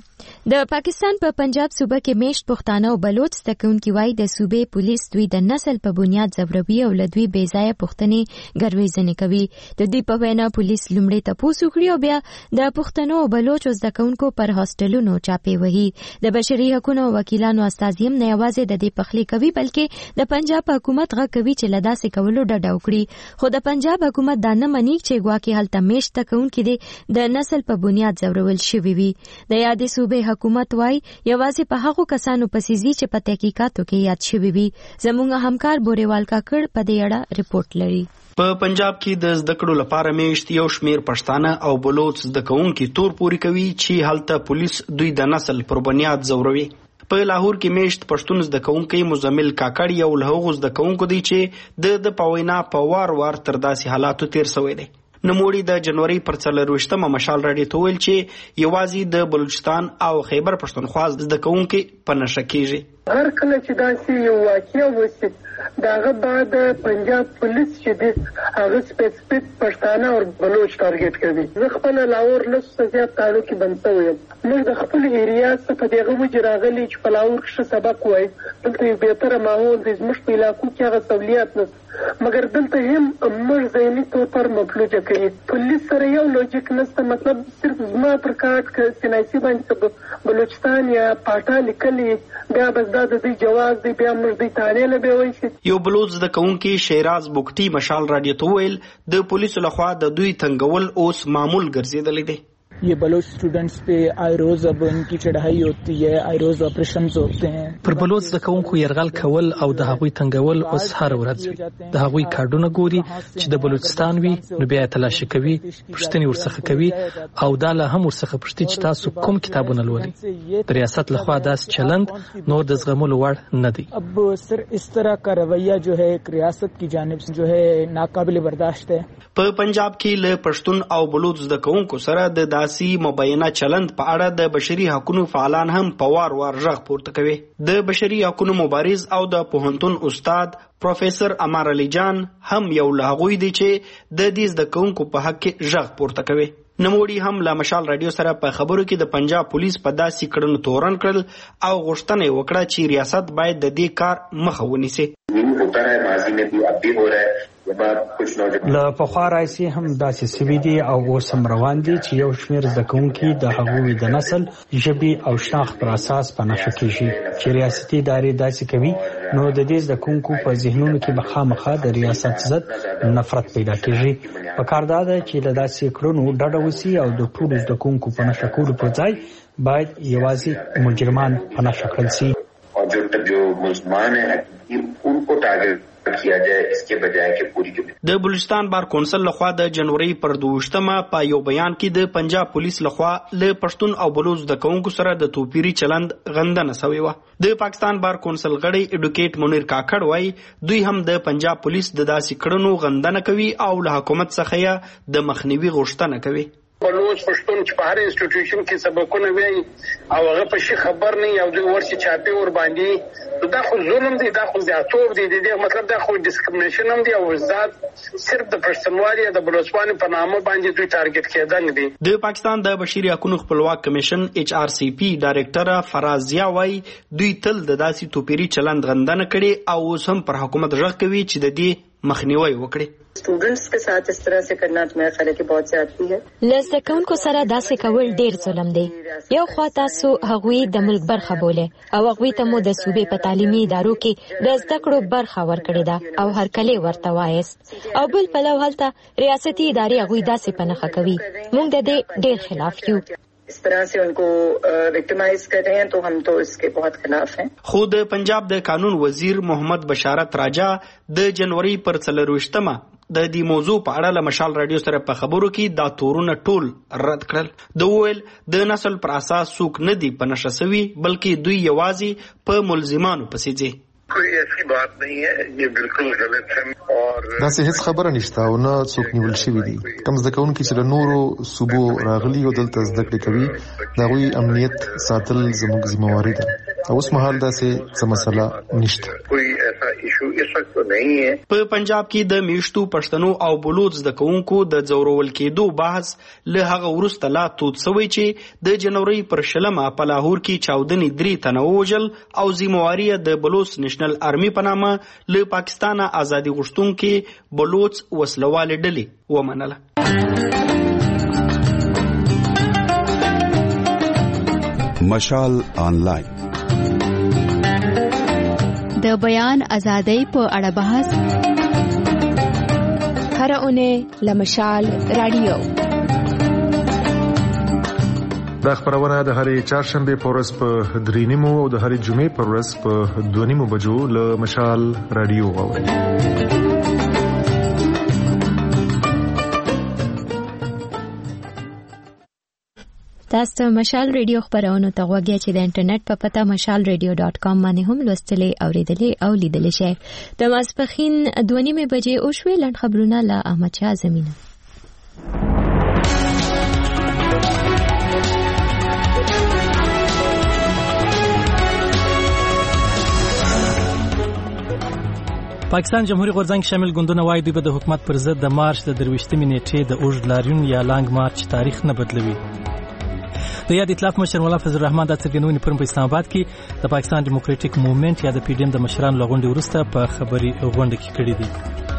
د پاکستان په پا پنجاب صوبه کې میشت پښتانه او بلوچ زده‌کوونکي وایي د صوبې پولیس دوی د نسل په بنیاد ځوروي او له دوی بې ځایه پوښتنې ګروېږنې کوي. د دوی په وینا پولیس لومړی تپوس وکړي او بیا د پښتنو او بلوچو زده‌کوونکو پر هاسټلونو چاپې وهي. د بشري حقوقو وکیلانو استازي هم نه یوازې د دې پخلی کوي بلکې د پنجاب حکومت غږ کوي چې له داسې کولو ډډه وکړي. خو د پنجاب حکومت دا نه مني چې ګواکې هلته میشت زده‌کوونکي دي د نسل په بنیاد ځورول شوي وي. د یادې صوبې حکومت وای یوازې په هغو کسانو پسې ځي چې په تحقیقاتو کې یاد شوي وي. زموږ همکار بوریوال کاکړ په دې اړه رپورټ لري. په پنجاب کې د زده کړو لپاره میشت یو شمیر پښتانه او بلوچ زده کوونکي تور پوري کوي چې هلته پولیس دوی د نسل پر بنیاد ځوروي. په لاهور کې میشت پښتون زده کوونکي مزمل کاکړ یو له هغو زده کوونکو دی چې د د پوینا په وار وار تر داسې حالاتو تیر شوی دی. نوموړي د جنوري پر څلرویشتمه مشال راډیو ته ویل چې یوازې د بلوچستان او خیبر پښتونخوا زده کوونکي په نشه کېږي. هر کله چې داسې یو واقعه وشي داغه بعد پنجاب پولیس چې د هغه سپیسیفیک پښتانه او بلوچ ټارګټ کوي. زه خپل لاهور لسو زیات تعلق کې بند شوی یم. موږ د خپل ایریا څخه په دغه وجه راغلي چې په لاهور کې سبق وایي. دلته یو بهتره ماحول دی. زموږ په علاقو کې هغه سہولیات نشته مګر دلته هم موږ ذهني طور پر مفلوجه کوي. پولیس سره یو لوجیک نشته. مطلب صرف زما پر کارت کې سینایسي باندې بلوچستان یا پاټا لیکلي بیا بس دا د دې جواز دی بیا موږ دې تاریخ له به وایي. یو بلوچ زده کوونکي شیراز بوکټي مشال راډیو ته ویل د پولیسو لخوا د دوی تنګول اوس معمول ګرځیدلی دی. ये बलोच स्टूडेंट्स पे आए रोज अब उनकी चढ़ाई होती है, आए रोज ऑपरेशंस होते हैं. پر بلوچ زده‌کوونکو يرغل کول او د هغوی تنګول اوس هر ورځ د هغوی کارډونه ګوري چې د بلوچستان وي نو بیا تلاشي کوي پښتني ورڅخه کوي او دا له هم ورڅخه پښتي چې تاسو کوم کتابونه لولي. د ریاست لخوا داس چلند نور د زغملو وړ نه دی. अब सर इस तरह का रवैया जो है एक रियासत की जानिब से जो है नाकाबिल बर्दाश्त है. په پنجاب کې له پښتون او بلوچ زده‌کوونکو سره د داسي مبینه چلند په اړه د بشري حقوقو فعالان هم په وار وار غږ پورته کوي. د بشري حقوقو مبارز او د پوهنتون استاد پروفیسور امار علي جان هم یو له هغوی دی چې د دې زده‌کوونکو په حق کې غږ پورته کوي. نوموړي هم له مشال راډیو سره په خبرو کې د پنجاب پولیس په داسې کړنو تورن کړل او غوښتنه وکړه چې ریاست باید د دې کار مخه ونیسي. له پخوا راځي هم داسې سوي دي او اوس هم روان دي چې یو شمېر زده کوونکي د هغوی د نسل ژبې او شناخت پر اساس په نښه کېږي چې ریاستي ادارې داسې کوي نو د دې زده کوونکو په ذهنونو کې به خامخا د ریاست ضد نفرت پیدا کېږي. پکار دا ده چې له داسې کړنو ډډه وشي او د ټولو زده کوونکو په نښه کولو پر ځای باید یوازې مجرمان په نښه کړل شي. د بلوچستان بار کونسل لخوا د جنوري پر دوشتمه په یو بیان کې د پنجاب پولیس لخوا له پښتون او بلوچ د کوونکو سره د توپیری چلند غندنه شوی و. د پاکستان بار کونسل غړي اډوکیټ منیر کاکړ وای دوی هم د پنجاب پولیس د داسې کړنو غندنه کوي او له حکومت څخه د مخنیوي غوښتنه کوي. بلوچ پښتون چې په هر انسټیټیوشن کې سبقونه وایي او هغه په شي خبر نه یو دوی ورسي چاپی ور باندې دا خو ظلم دی دا خو زیاتور دی دی مطلب دا خو ډیسکریمینیشن هم دی او ذات صرف د پښتونوالي د بلوچستان په نامه باندې دوی ټارګټ کېدل دي. د پاکستان د بشري حقوقو خپلواک کمیشن ایچ آر سی پی ډایریکټر فراز ضیا وای دوی تل د داسې توپیری چلند غندنه کړي او اوس هم پر حکومت غږ کوي چې د دې مخنیوي وکړي. स्टूडेंट्स के साथ इस तरह से करना तो मेरे ख्याल है कि बहुत ज्यादती है. لزده کوونکو سره داسې کول ډیر ظلم دی. یو خوا تاسو هغوی د ملک برخه بوله او هغوی ته مو د صوبې په تعلیمي ادارو کې د زده کړو برخه ورکړې ده او هر کله ورته وایست او بل پلو هلته ریاستي ادارې هغوی داسې په نښه کوي. موږ د دې ډیر خلاف یو. इस तरह से उनको विक्टिमाइज कर रहे हैं तो हम तो इसके बहुत खिलाफ हैं. خود پنجاب د قانون وزیر محمد بشارت راجا د جنوري پر څلرویشتمه د دې موضوع په اړه له مشال راډیو سره په خبرو کې دا تورونه ټول رد کړل. د ویل د نسل پر اساس څوک نه دی په نشه سوي بلکې دوی یوازې په ملزمانو پسې دي. کوئی ایسی بات نہیں ہے یہ بالکل غلط ہے اور داسې هیڅ خبره نشته او نه څوک نیول شوي دي. کم زده کوونکي چې له نورو صوبو راغلي او دلته زده کړې کوي د هغوی امنیت ساتل زموږ ذمہواري ده. اوس مهال داسې څه مسله نشته. کوئی ایسا ایشو اس وقت تو نہیں ہے. په پنجاب کې د میشتو پښتنو او بلوچ د کوونکو د زورول کېدو بحث له هغه وروسته لا توت سوی چې د جنوري پر شلمه په لاهور کې چاودنې درې تنه ووژل او ذمہواری د بلوچ نېشنل آرمي په نامه له پاکستان ازادي غوښتونکي بلوچ وسلوال ډلې ومنله. مشال آنلاین د بیان ازادۍ په اړه بحث هر اونۍ له مشال رادیو. دا خبرونه د هرې چهارشنبه په ورځ په درې نیمو او د هرې جمعې په ورځ په دوه نیمو بجو له مشال رادیو واورئ. تاسو مشال ریډیو خبرونه ته غوږی چې د انټرنیټ په پته مشال ریډیو ډاټ کام باندې هم لوستلې اوریدلې او لیدلې شئ. د ماسپخین دوه نیمې بجې او شوي لنډ خبرونه له احمد شاه زمینه. پاکستان جمهوریت غورځنګ شامل ګوندونه وایي دوی به د حکومت پر ضد د مارچ د درویشتمې نیټې د اوږد لاریون یا لانګ مارچ تاریخ نه بدلوي. د یاد ائتلاف مشر مولا فضل الرحمن د څرګندونې پرون په اسلام آباد کې د پاکستان ډیموکراټیک موومېنټ یا د پی ډی ایم د مشرانو له غونډې وروسته په خبري غونډه کې کړې دي.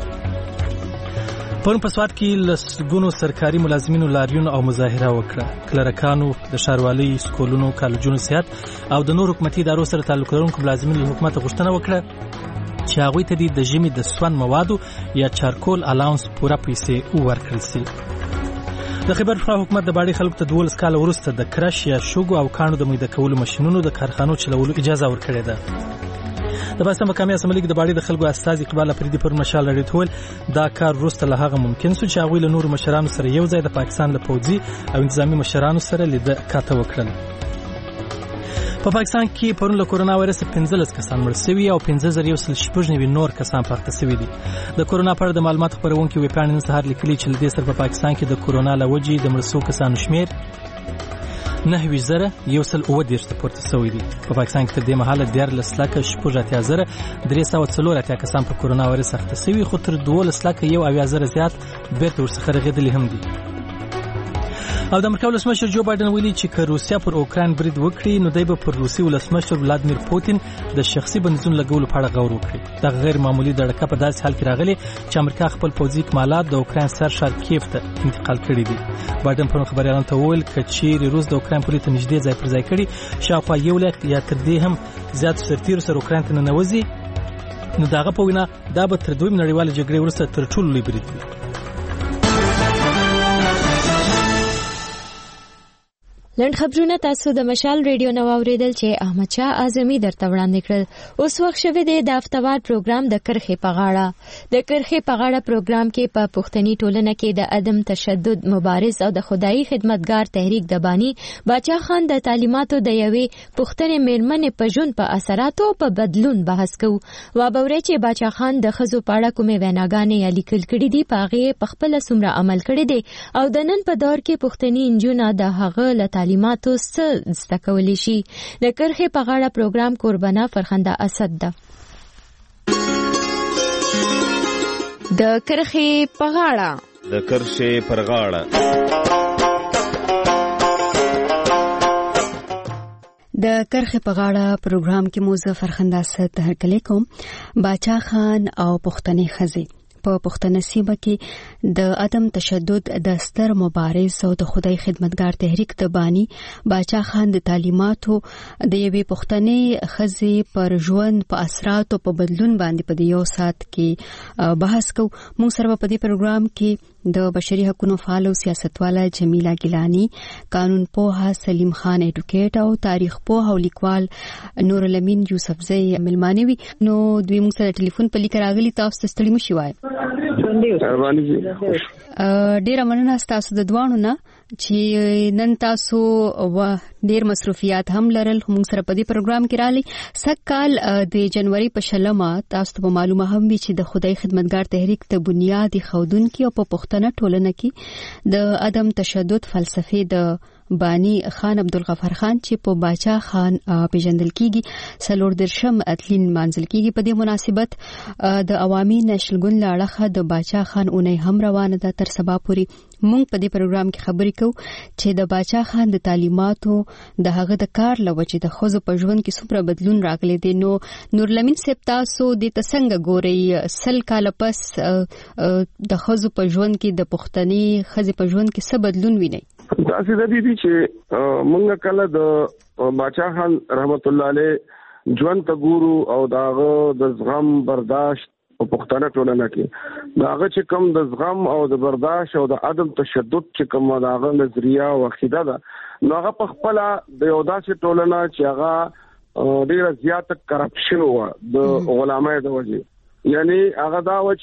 پرون په سوات کې لسګونو سرکاري ملازمینو لاریون او مظاهره وکړه. کلرکانو د ښاروالۍ، سکولونو، کالجونو، صحت او د نور حکومتي ادارو سره تعلق لرونکو ملازمینو له حکومت غوښتنه وکړه چې هغوی ته د ژمي د سون موادو یا چارکول الاونس پوره پیسې ورکړل شي. د خیبر پښتونخوا حکومت د باړې خلکو ته دولس کاله وروسته د کرش یا شګو او کاڼو د میده کولو ماشینونو د کارخانو چلولو اجازه ورکړې ده. د پاکستان مقامي اسمبلی کې د باړې د خلکو استازي اقبال افریدي پر مشال لري ټول دا کار وروسته له هغه ممکن شو چې هغوی له نورو مشرانو سره یو ځای د پاکستان له پوځي او انتظامی مشرانو سره لیده کاته وکړل. په پاکستان کې پرون له کورونا وایرس پنځلس کسان مړ شوي او پنځه زره یو سل شپږ نوي نور کسان پاخته شوي دي. د کورونا په اړه د معلوماتو خپرونکي ویبپاڼې نن سهار لیکلي چې له دې سره په پاکستان کې د کورونا له وجې د مړ شوو کسانو شمېر نهه ویشت زره یو سل اووه دېرش ته پورته شوی دي. په پاکستان کې تر دې مهاله دیارلس لکه شپږ اتیا زره درې سوه څلور اتیا کسان په کورونا وایرس اخته شوي، خو تر دولس لکه یو اویا زره زیات بیرته ورڅخه رغېدلي هم دي. او د امریکا ولسمشر جو بایدن ویلي چې که روسیا پر اوکراین برید وکړي نو دی به پر روسي ولسمشر ولادیمیر پوتین د شخصي بندیزونو لګولو په اړه غور وکړي. دغه غیر معمولي دړکه په داسې حال کې راغلې چې امریکا خپل پوځي اکمالات د اوکراین سرښار کیف ته انتقال کړي دي. بایدن پرون خبریالانو ته وویل که چیرې روس د اوکراین پولې ته نږدې ځای پر ځای کړي شاوخوا یو لک یا تر دې هم زیاتو سرتیرو سره اوکراین ته ننوځي نو د هغه په وینا دا به تر دویمې نړیوالې جګړې وروسته تر ټولو لوی برید وي. لنډ خبرونه تاسو د مشال ریډیو نو اوریدل چې احمد شاه اعظمي درته وړاندې کړل. اوس وخت شوه دی د هفتوار پروګرام د کرخې په غاړه. د کرخې په غاړه پروګرام کې په پښتني ټولنه کې د عدم تشدد مبارز او د خدایي خدمتګار تحریک د بانی باچا خان د تعلیماتو د یوې پښتنې میرمنې په ژوند په اثراتو په بدلون بحث کوو. وابورې چې باچا خان د ښځو په اړه کومې ویناګانې یا لیکل کړي دي په هغې په خپله څومره عمل کړی دی او د نن په دور کې پښتني نجونه د هغه له تعلیماتو څه زده کولی شي. د کرخې په غاړه پروګرام قربانه فرخنده اسد ده. د کرخې په غاړه د کرخې پر غاړه د کرخې په غاړه پروګرام کې موزه فرخنده اسد هرکلی کوم. باچا خان او پښتني ښځې په پښتنه سیمه کې د عدم تشدد د ستر مبارز او د خدای خدمتګار تحریک د بانی باچا خان د تعلیماتو د یوې پښتنې ښځې پر ژوند په اثراتو په بدلون باندې په یو سات کې بحث کوو. موږ سره په دې پروګرام کې د بشري حقوقو فعال او سیاستواله جمیله ګیلانی، قانون پوها سلیم خان اډوکیټ او تاریخ پوها او لیکوال نور الامین یوسفزئی ملمانه وي. نو دوی موږ سره ټلیفون په لیک راغلي. تاسو ستړي مشي وای. ډیره مننه تاسو د دوانو نه چې نن تاسو ډیر مصروفیات هم لرل. موږ سره په دې پروګرام کې رالی. سکهال د جنوري په شلمه تاسو ته معلومه هم وي چې د خدای خدمتګار تحریک ته بنیاد خودونکو او په پښتنه ټولنه کې د عدم تشدد فلسفه د بانی خان عبدالغفار خان چې په باچا خان پیژندل کیږي سلور درشم اتلین منځل کیږي. په دې مناسبت د عوامي نشل ګوند لاړه د باچا خان اونۍ هم روانه ده. تر سبا پورې مونږ په دې پروګرام کې خبرې کوو چې د باچا خان د تعلیماتو د هغه د کار لوجه د خوځو په ژوند کې څومره بدلون راغلی دی. نو نورلمین صاحب تاسو د تسنګ ګوري سل کال پس د خوځو په ژوند کې د پښتني خزي په ژوند کې څه بدلون ویني؟ تاسو د دې چې مونږ کله د باچا خان رحمت الله علیه ژوند ته ګورو او داغه د زغم برداشت په پښتنه ټولنه کې داغه چې کوم د زغم او د برداشت او د عدم تشدد چې کوم داغه نظریه او عقیده ده نو هغه په خپل د یو داسې ټولنه چې هغه ډیره زیاته کرپشن و د غلامۍ د وجې، یعنی هغه دا و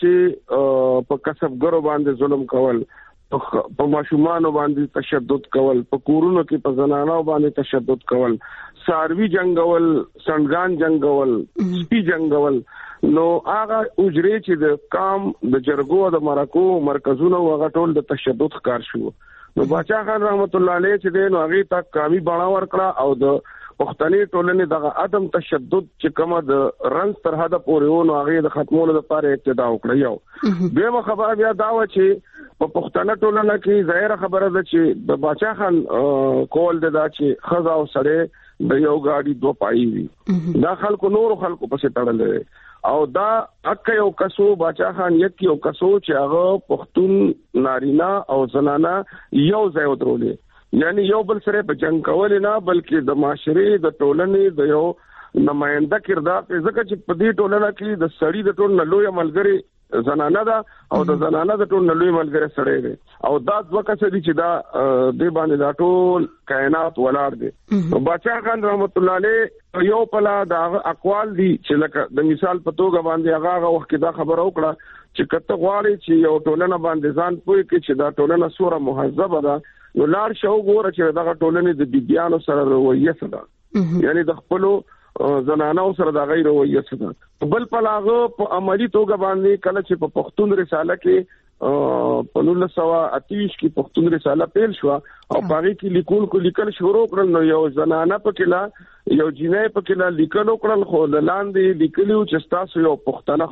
چې په کسبګرو باندې ظلم کول، په ماشومانو باندې تشدد کول، په کورونو کې په زنانو باندې تشدد کول، ساروی جنگول، سندګان جنگول، سپي جنگول. نو هغه اجرې چې د کام د جرګو د مرکو مرکزونو هغه ټول د تشدد ښکار شو. نو باچا خان رحمت الله علیه چې د نو هغه تا کامی بڼا ورکړه او د پښتني ټولنې دغه عدم تشدد چې کومه د رنځ تر حد پورې ونو هغه د ختمولو لپاره ابتدا وکړه. یو دیمه خبره بیا دا و چې په پښتنه ټولنه کې ظاهر خبره ده چې د باچا خان کول ده چې خزا او سړی د یو گاډي دوه پای وي. دا خلکو نور خلکو پسې تړل او دا اکه یو کسو باچا خان یک یو کسو چې هغه پښتون نارینا او زنانا یو ځای ودرولې، یعنی یو بل سره په جنگ کول نه بلکې د معاشري د ټولنې د یو نماینده کردار ځکه چې په دې ټولنه کې د سړی د ټول لوی ملګری زنانه ده او د زنانه د ټول لوی ملګری سړی دی او دا دوه کسې دي چې دا د باندې دا ټول کائنات ولاړ دي. باچا خان رحمت الله علیه یو پلا دا اقوال دي چې لکه د مثال په توګه باندې هغه وخت دا خبر وکړه چې کته غواړي چې یو ټولنه باندې ځان پوي کې چې دا ټولنه سوره مهذبه ده نو لار شو ګوره چې دا ټولنه د بیبيانو سره رویه سره یعنی د خپل زنانو سره د غیر رویه سره بل پلاغه په عملی توګه باندې کله چې په پښتون رساله کې په نولس سوه اتیش کې پښتون رساله پیل شو او پاره کې لیکول کو لیکل شروع کړل نو یو زنانه په کله یو جنې په کله لیکل کړل خو لاندې لیکلو چې تاسو یو پښتنه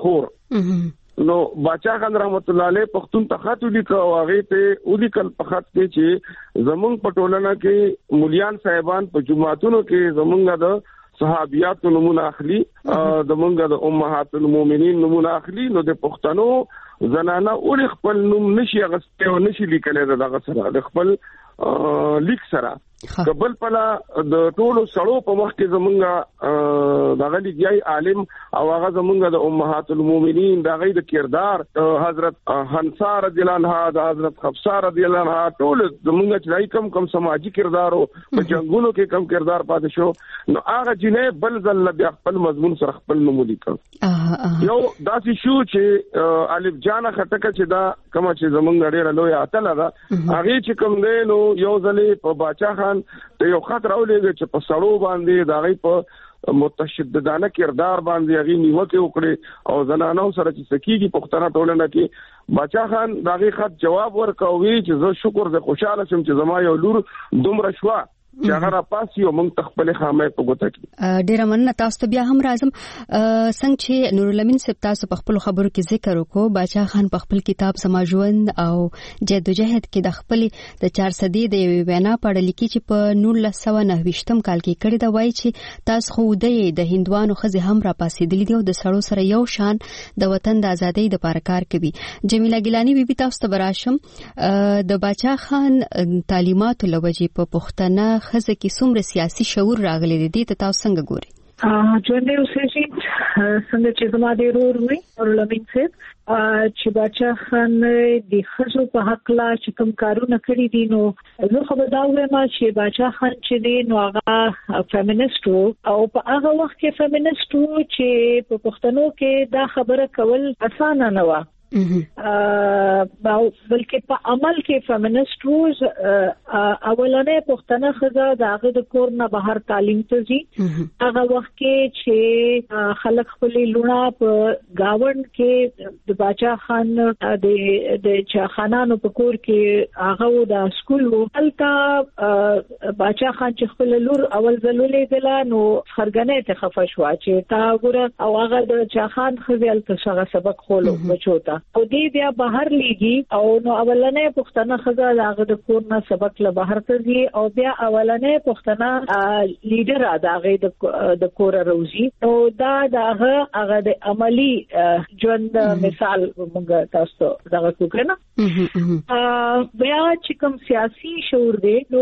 خور نو باچا خان رحمت الله علیه پښتون ته خط لیکو او هغه ته ولیکل په خط کې چې زمونږ په ټولنه کې مولیان صاحبان په جمعاتونو کې زمونږ د صحابيات نمونه اخلي د مونږه د امهات المؤمنین نمونه اخلي نو د پښتنو زنانه اول خپل نوم نشي غسته او نشي لیکلای دغه سره د خپل لیک سره قبل پلا د ټولو سړو په وخت کې زمونږه دغه لیکي عالم او هغه زمونږه د امهات المؤمنین دغه د کردار حضرت حنصا رضی الله عنها د حضرت حفصه رضی الله عنها ټول زمونږه چې کم کم سماجی کردار او په جنگونو کې کم کردار پاتې شو نو هغه جنې بل ځل بیا خپل مضمون سره خپل نوم لیکل یو داسې شو چې الف جان خټکه چې دا کوم چې زمونږ ډېر لوی اتل ده هغه چې کوم دی نو یو ځلې په باچا خان ته یو خط راولېږي چې په سړو باندې دا غي په متشددانه کردار باندې هغه نیوکه وکړي او زنانو سره چې سکیږي پښتنه ټولنه کې باچا خان دا غي خط جواب ورکوي چې زه شکر زه خوشاله شم چې زما یو لور دومره شوا چې هغه پاسي او موږ تخپل خامې په ګوته کې ډیر مننه. تاسو ته بیا هم راځم. څنګه چې نورالامین صاحب تاسو په خپل خبرو کې ذکر وکړو باچا خان په خپل کتاب سما ژوند او جدوجہد کې د خپل د چار صدې د وینا په اړه لیکي چې په نولس سوه نهه ویشتم کال کې کړی دا وایي چې تاسو خو د هندوانو خزي هم را پاسېدلې دي او د سړو سره یو شان د وطن د ازادۍ د لپاره کار کوي. جمیله ګیلانی بیبي تاسو ته براشم د باچا خان تعلیمات لوجې په پښتنه خزه کې څومره سیاسي شعور راغلی دی ته تاسو څنګه ګوري؟ ژوندې اوسېږي څنګه چې زما د ورور وي نورالامین صاحب چې باچا خان د ښځو په حق لا چې کوم کارونه کړي دي نو زه خو به دا وایم چې باچا خان چې دی نو هغه فیمینیسټ و او په هغه وخت کې فیمینیسټ و چې په پښتنو کې دا خبره کول اسانه نه وه بلکې په عمل کې فیمینست روز اولنې پښتنه خزه دغه د کور نه بهر تعلیم ته ځي هغه وخت کې چې خلک خپل لونه په گاوند کې د باچا خان د د چاخانانو په کور کې هغه د سکول ولته باچا خان چې خپل لور اول ځلولې دلا نو خرګنې ته خفه شو چې تا ګوره او هغه د چاخان خزل ته څنګه سبق خولو بچو ته او دې بیا بهر لګي او نو اولنې پښتنه خزه هغه د کور نه سبق له بهر ته ځي او بیا اولنې پښتنه لیډر اداغه د کور روزي او دا دغه هغه د عملی ژوند مثال موږ تاسو دغه وکړو بیا چې کوم سیاسي شعور دی نو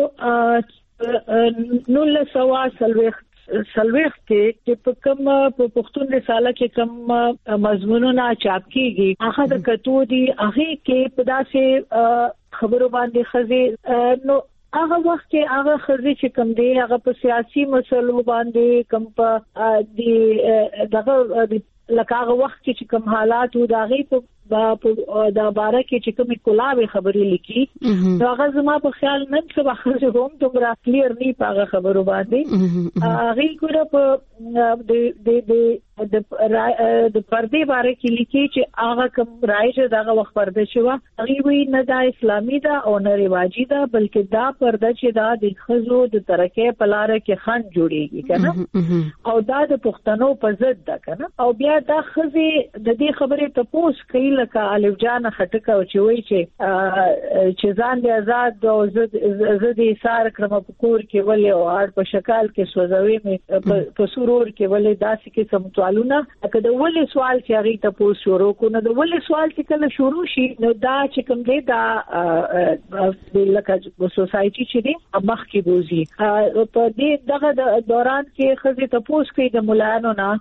نو له سوا سلوخ سلوخ کې په کوم په پښتون رساله کې کوم مضمونونه چاپ کیږي هغه د کتو دي هغه کې په داسې خبرو باندې خزي نو هغه وخت کې هغه خزي چې کوم دی هغه په سیاسي مسلو باندې کوم په دي دغه لکه هغه وخت چې کوم حالات و داغي په دا باره کې چې کومې کلاوي خبرې لیکي نو هغه زما په خیال نن څه خبره هم دومره کلیر نه پاغه خبرو باندې هغه ګوره په د د د د پردې باره کې لیکي چې هغه کوم رایج دغه وخت پرده شو هغه وی نه د اسلامي دا او نه رواجی دا بلکې دا پرده چې دا د خزو د ترکه پلاره کې خان جوړيږي کنه او دا د پښتنو په ضد ده کنه او بیا دا خزي د دې خبرې ته پوس کوي لکه الف جان خټکه او چې وای چې چې ځان دې آزاد او زه دې سار کړم په کور کې ولې او اړ په شکل کې سوځوي مې په سرور کې ولې داسې کې سم سوالونه اګه د ولې سوال چې هغه ته پوس شروع کو نه د ولې سوال چې کله شروع شي نو دا چې کوم دی دا لکه سوسايټي چې دی مخ کې بوزي په دې دغه دوران کې خزي ته پوس کې د مولانو نه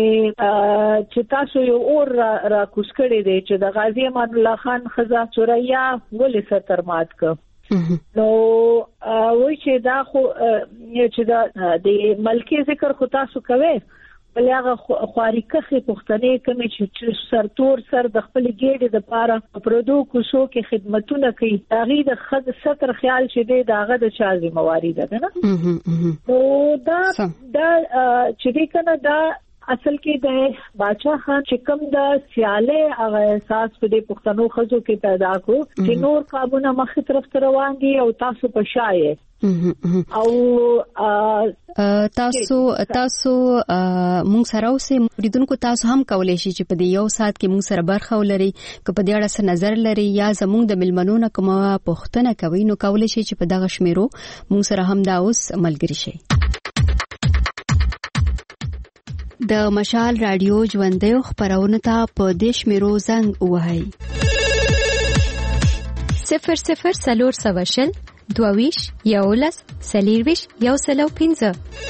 چې تاسو یو اور را کوسکړې دی چې د غازی امان الله خان خزا سوریا ولې سترمات ک نو وای چې دا خو چې دا د ملکی ذکر خو تاسو کوي بلغه خواریکه پښتنې کوم چې سرتور سر د خپل ګېډې د پاره پردو کوشو کې خدمتونه کوي هغه د خد ستر خیال چې دی داغه د چا ذمہواری ده نه او دا دا چې دی کنه دا اصل کې د باچا خان چې کوم د سیاله هغه احساس په دې پښتنو خزو کې پیدا کو چې نور قابونه مخ طرف روان دي او تاسو په شایې او تاسو تاسو مونږ سره اوسې مریدونکو تاسو هم کولای شئ چې په دې یو سات کې مونږ سره برخه ولري که په دې اړه څه نظر لري یا زموږ د ملمنونو کومه پوښتنه کوي نو کولای شئ چې په دغه شمیرو مونږ سره هم دا اوس ملګری شئ د مشال رادیو ژوندۍ خبرونه ته په دیش میرو زنګ وهاي صفر صفر سلور سواشل دوویش یولس سلیرویش یو سلو پینزه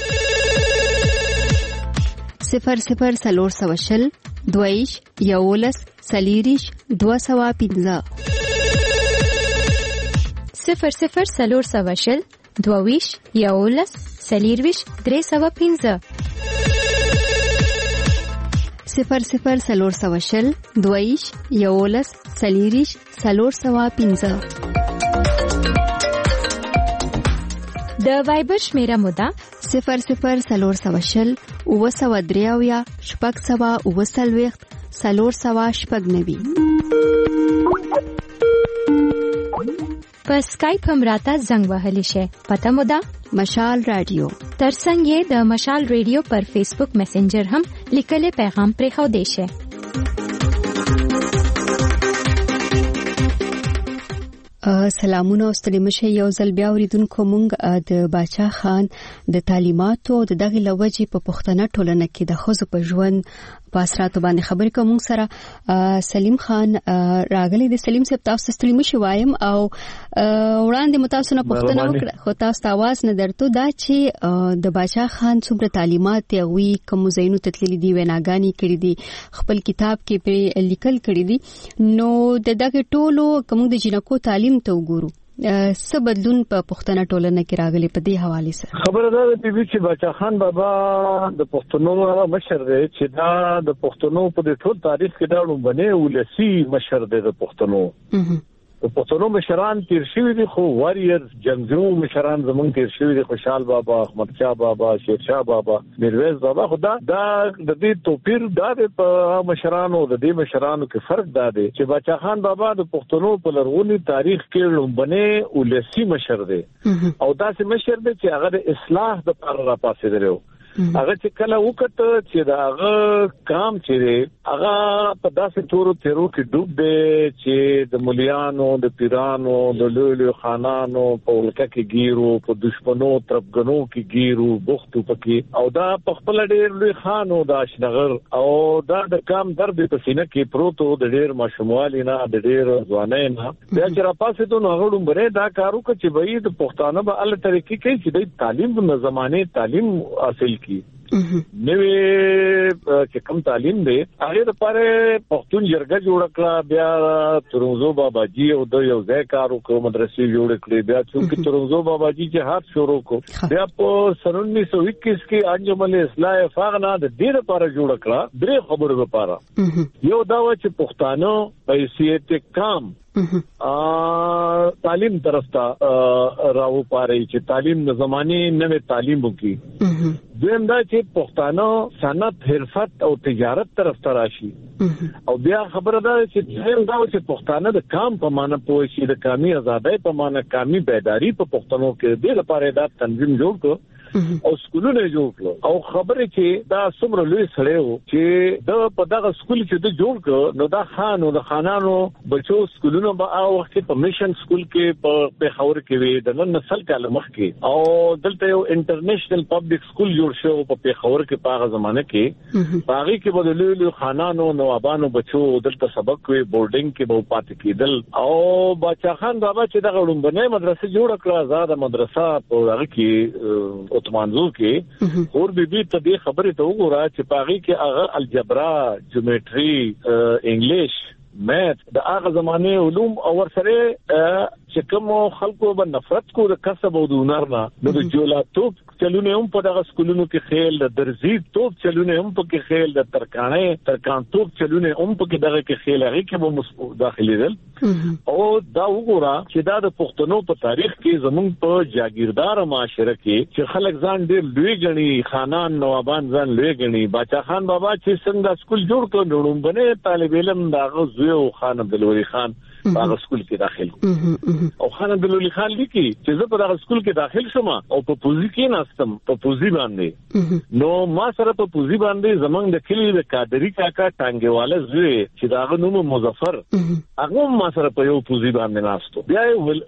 صفر صفر سلور سواشل دوویش یولس سلیریش دو سوا پینزه صفر صفر سلور سواشل دوویش یولس سلیرویش درې سوا پینزه صفر صفر سلور سواشل دویش یولس سلیریش سلور سوا پینزه د وایبر شمیره مودا صفر صفر سلور سواشل او سوا دریاویا شپږ سوا او سلويخت سلور سوا شپږ نوي په اسکایپ هم راته زنګ وهلی شي پته مودا مشال رادیو ترڅنګ یې د مشال رادیو پر فیسبوک میسنجر هم لیکل پیغام پرې خو دی شي سلامونه او ستړي مشه یو ځل بیا اوریدونکو مونږ د باچا خان د تعلیماتو د دغه لوجې په پښتنه ټولنه کې د خزو په ژوند په اثراتو باندې خبرې کوم سره سلیم خان راغلی د سلیم صاحب تاسو ستړي مشه وایم او وړاندې متاسو نه پښتنه وکړه خو تاسو आवाज نه درته دا چې د باچا خان څومره تعلیمات یوي کوم زینو تتللی دی وناګانی کړی دی خپل کتاب کې په لیکل کړی دی نو د دغه ټولو کوم د جنکو تعلیم ته وګورو څه بدلون په پښتنه ټولنه کې راغلی په دې حواله سره؟ خبره ده چې باچا خان بابا د پښتنو مشر دی چې دا د پښتنو په ټول تاریخ کې دا لومبنه ولسی مشر دی د پښتنو. د پښتنو مشران تیر شوی دي خو واریر جنگجو مشران زمونږ تیر شوی دي، خوشحال بابا، احمد شاه بابا، شیر شاه بابا، میرویس بابا. خدا دا د دې توپیر دا په مشرانو د دې مشرانو کې فرق دا دی چې باچا خان بابا د پښتنو په لرغوني تاریخ کې لومبنه ولسی مشر دی او داسې مشر دی چې هغه د اصلاح د لپاره را پاسېدلی. هغه چې کله وکړه چې دا هغه کام چې هغه په داسې تورو تیرو کې ډوب دی چې د مليانو د پیرانو د لولو خانانو په ولکه کې ګیرو، په دشمنو ترپګنو کې ګیرو، بوختو پکې، او دا په خپل ډېر لوی خانو د اشنغر او دا د کام درد په سینه کې پروتو د ډېر ماشوموالي نه د ډېر ځوانۍ نه بیا چې را پاسې ته نو هغه ډومبره دا کارو چې به د پښتانه به ال طریقې کوي چې د تعلیم د زمانه تعلیم حاصل کی نوې چې کوم تعلیم دی هغه لپاره پښتون جرګه جوړ کړه. بیا ترنګزو بابا جی او د یو ځای کارو کو مدرسې جوړ کړې. بیا چې ترنګزو بابا جی جهاد شروع کو. بیا په سن انیس سو اکیس کې انجمن الاصلاح فاغنا د دې لپاره جوړ کړه درې خبرو لپاره. یو دا و چې پښتانه په حیثیت کام تعلیم طرف ته راو پاره چې تعلیم د زمانه نوې تعلیم وکي. دویم دا چې پښتانه صنعت، حرفت او تجارت طرف ته راشي. او بیا خبره ده چې هم دا چې پښتانه د کام په معنی پوه شي، د کامي ازادۍ په معنی کامي بیداری په پښتنو کې د لپاره دا تنظیم جوړ کړ او سکولونه جوړ کړ. او خبره چې دا څومره لوی سړی و چې د په دغه سکول چې د جوړ کړ نو دا خان او د خانانو بچو سکولونه به هغه وخت په میشن سکول کې په پېښور کې وي د نن نسل کاله مخ کې، او دلته یو انټرنیشنل پبلک سکول جوړ شو په پېښور کې په هغه زمانه کې. هغه کې به د لوی خانانو نوابانو بچو دلته سبق وي، بورډینګ کې به پاتې کېدل. او باچا خان بابا چې دغه لومبنه مدرسې جوړ کړه، آزاد مدرسه په هغه کې منظور کې اور بي بي ته دې خبره ته وګوره چې پاغي کې هغه الجبرا، جیومټري، انګلیش، میث د هغه زمانه علوم او ورسره چې کوم خلکو به نفرت کو د کسب او د هنر نه نو د جولاتوب چلونه هم په دغه سکولونو کې خیل، د درزي توپ چلونه هم په کې خیل، د ترکانه ترکان توپ چلونه هم په کې دغه کې خیل هغه کې به داخلي دل. او دا وګوره چې دا د پښتنو په تاریخ کې زمونږ په جاگیردار معاشره کې چې خلک ځان ډېر لوی غني، خانان نوابان ځان لوی غني. باچا خان بابا چې څنګه سکول جوړ کړ نو باندې طالب علم داغه زوی او خان عبدالولی خان هغه سکول کې داخل او خان عبدالولی خان لیکي چې زه په هغه سکول کې داخل شوم او په پوزي کې ناستم، په پوزي باندې نو ما سره په پوزي باندې زمنګ د کلی د قادری کاکا ټانګواله زوی چې داغه نوم مظفر هغه ما سره په یو پوزي باندې ناستو. بیا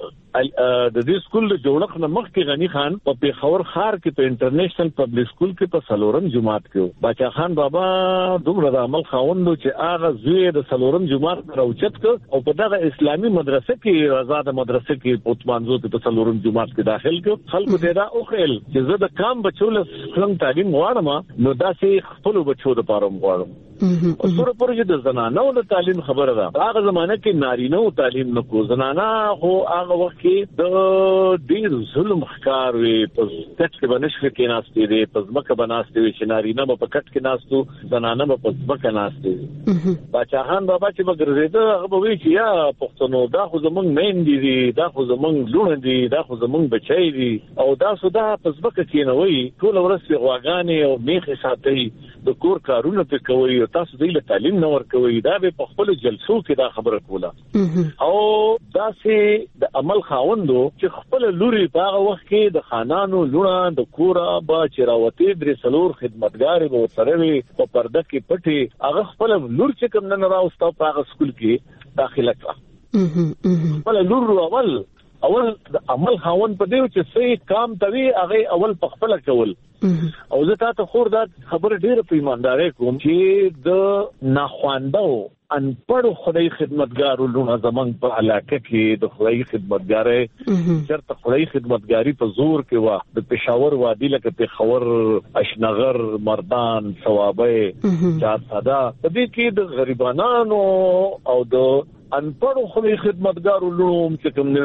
د دې سکول د جوړښت نه مخکې غنی خان په پیښور ښار کې په انټرنیشنل پبلک سکول کې په سلورم جماعت کې باچا خان بابا دومره د عمل خاوندو چې هغه زوی د سلورم جماعت راوچت ک او په دغه اسلامي مدرسه کې آزاد مدرسه کې پوتمانزو ته په سلورم جماعت کې داخل ک. خلکو ته دا او خیل چې زه د کام بچو له څنګه تعلیم غواړم نو داسې خپل بچو د پاره غواړم. او سره پرې د زنانو د تعلیم خبره ده. هغه زمانه کې نارینه او تعلیم نکو، زنانه خو هغه وخت کې د ډیر ظلم ښکار وي، په کټ کې بنشل کې ناشته دي، په ځمکه بناسته وي چې نارینه په کټ کې ناستو، زنانه په ځمکه ناشته دي. باچا خان بابا چې بغرزیده هغه به وی چې یا پښتنو دا خو زمونږ مین دي، دا خو زمونږ لونه دي، دا خو زمونږ بچي دي او دا سودا په ځمکه کې نه وي، ټول ورسې غواګانې او میخه ساتي، د کور کارونه په کوي او تاسو دې له تعلیم نه ورکوي. دا به په خپل جلسو کې دا خبره کوله. او دا سه د عمل خاوندو چې خپل لوري په هغه وخت کې د خانانو لونه د کورا با چراوتی درې سلور خدمتګار به سره وي په پرده کې پټي هغه خپل لور چې کوم نه راوستو په هغه سکول کې داخله کړه. خپل لور اول اول د عمل خاوند په دیو چې سې کام توی هغه اول په خپل کول. او زه تاسو خور دا خبره ډیره په ایمانداري کوم چې د ناخواندو انپړ خدای خدمتګارو لونه زمنګ په علاقه کې د خدای خدمتګاري چرته خدای خدمتګاری په زور کې وا د پېښور وادي لکه پیښور، اشنغر، مردان، ثوابه، چار ساده د دې کې د غریبانو او د انپړ خدای خدمتګارو لونه چې کوم نو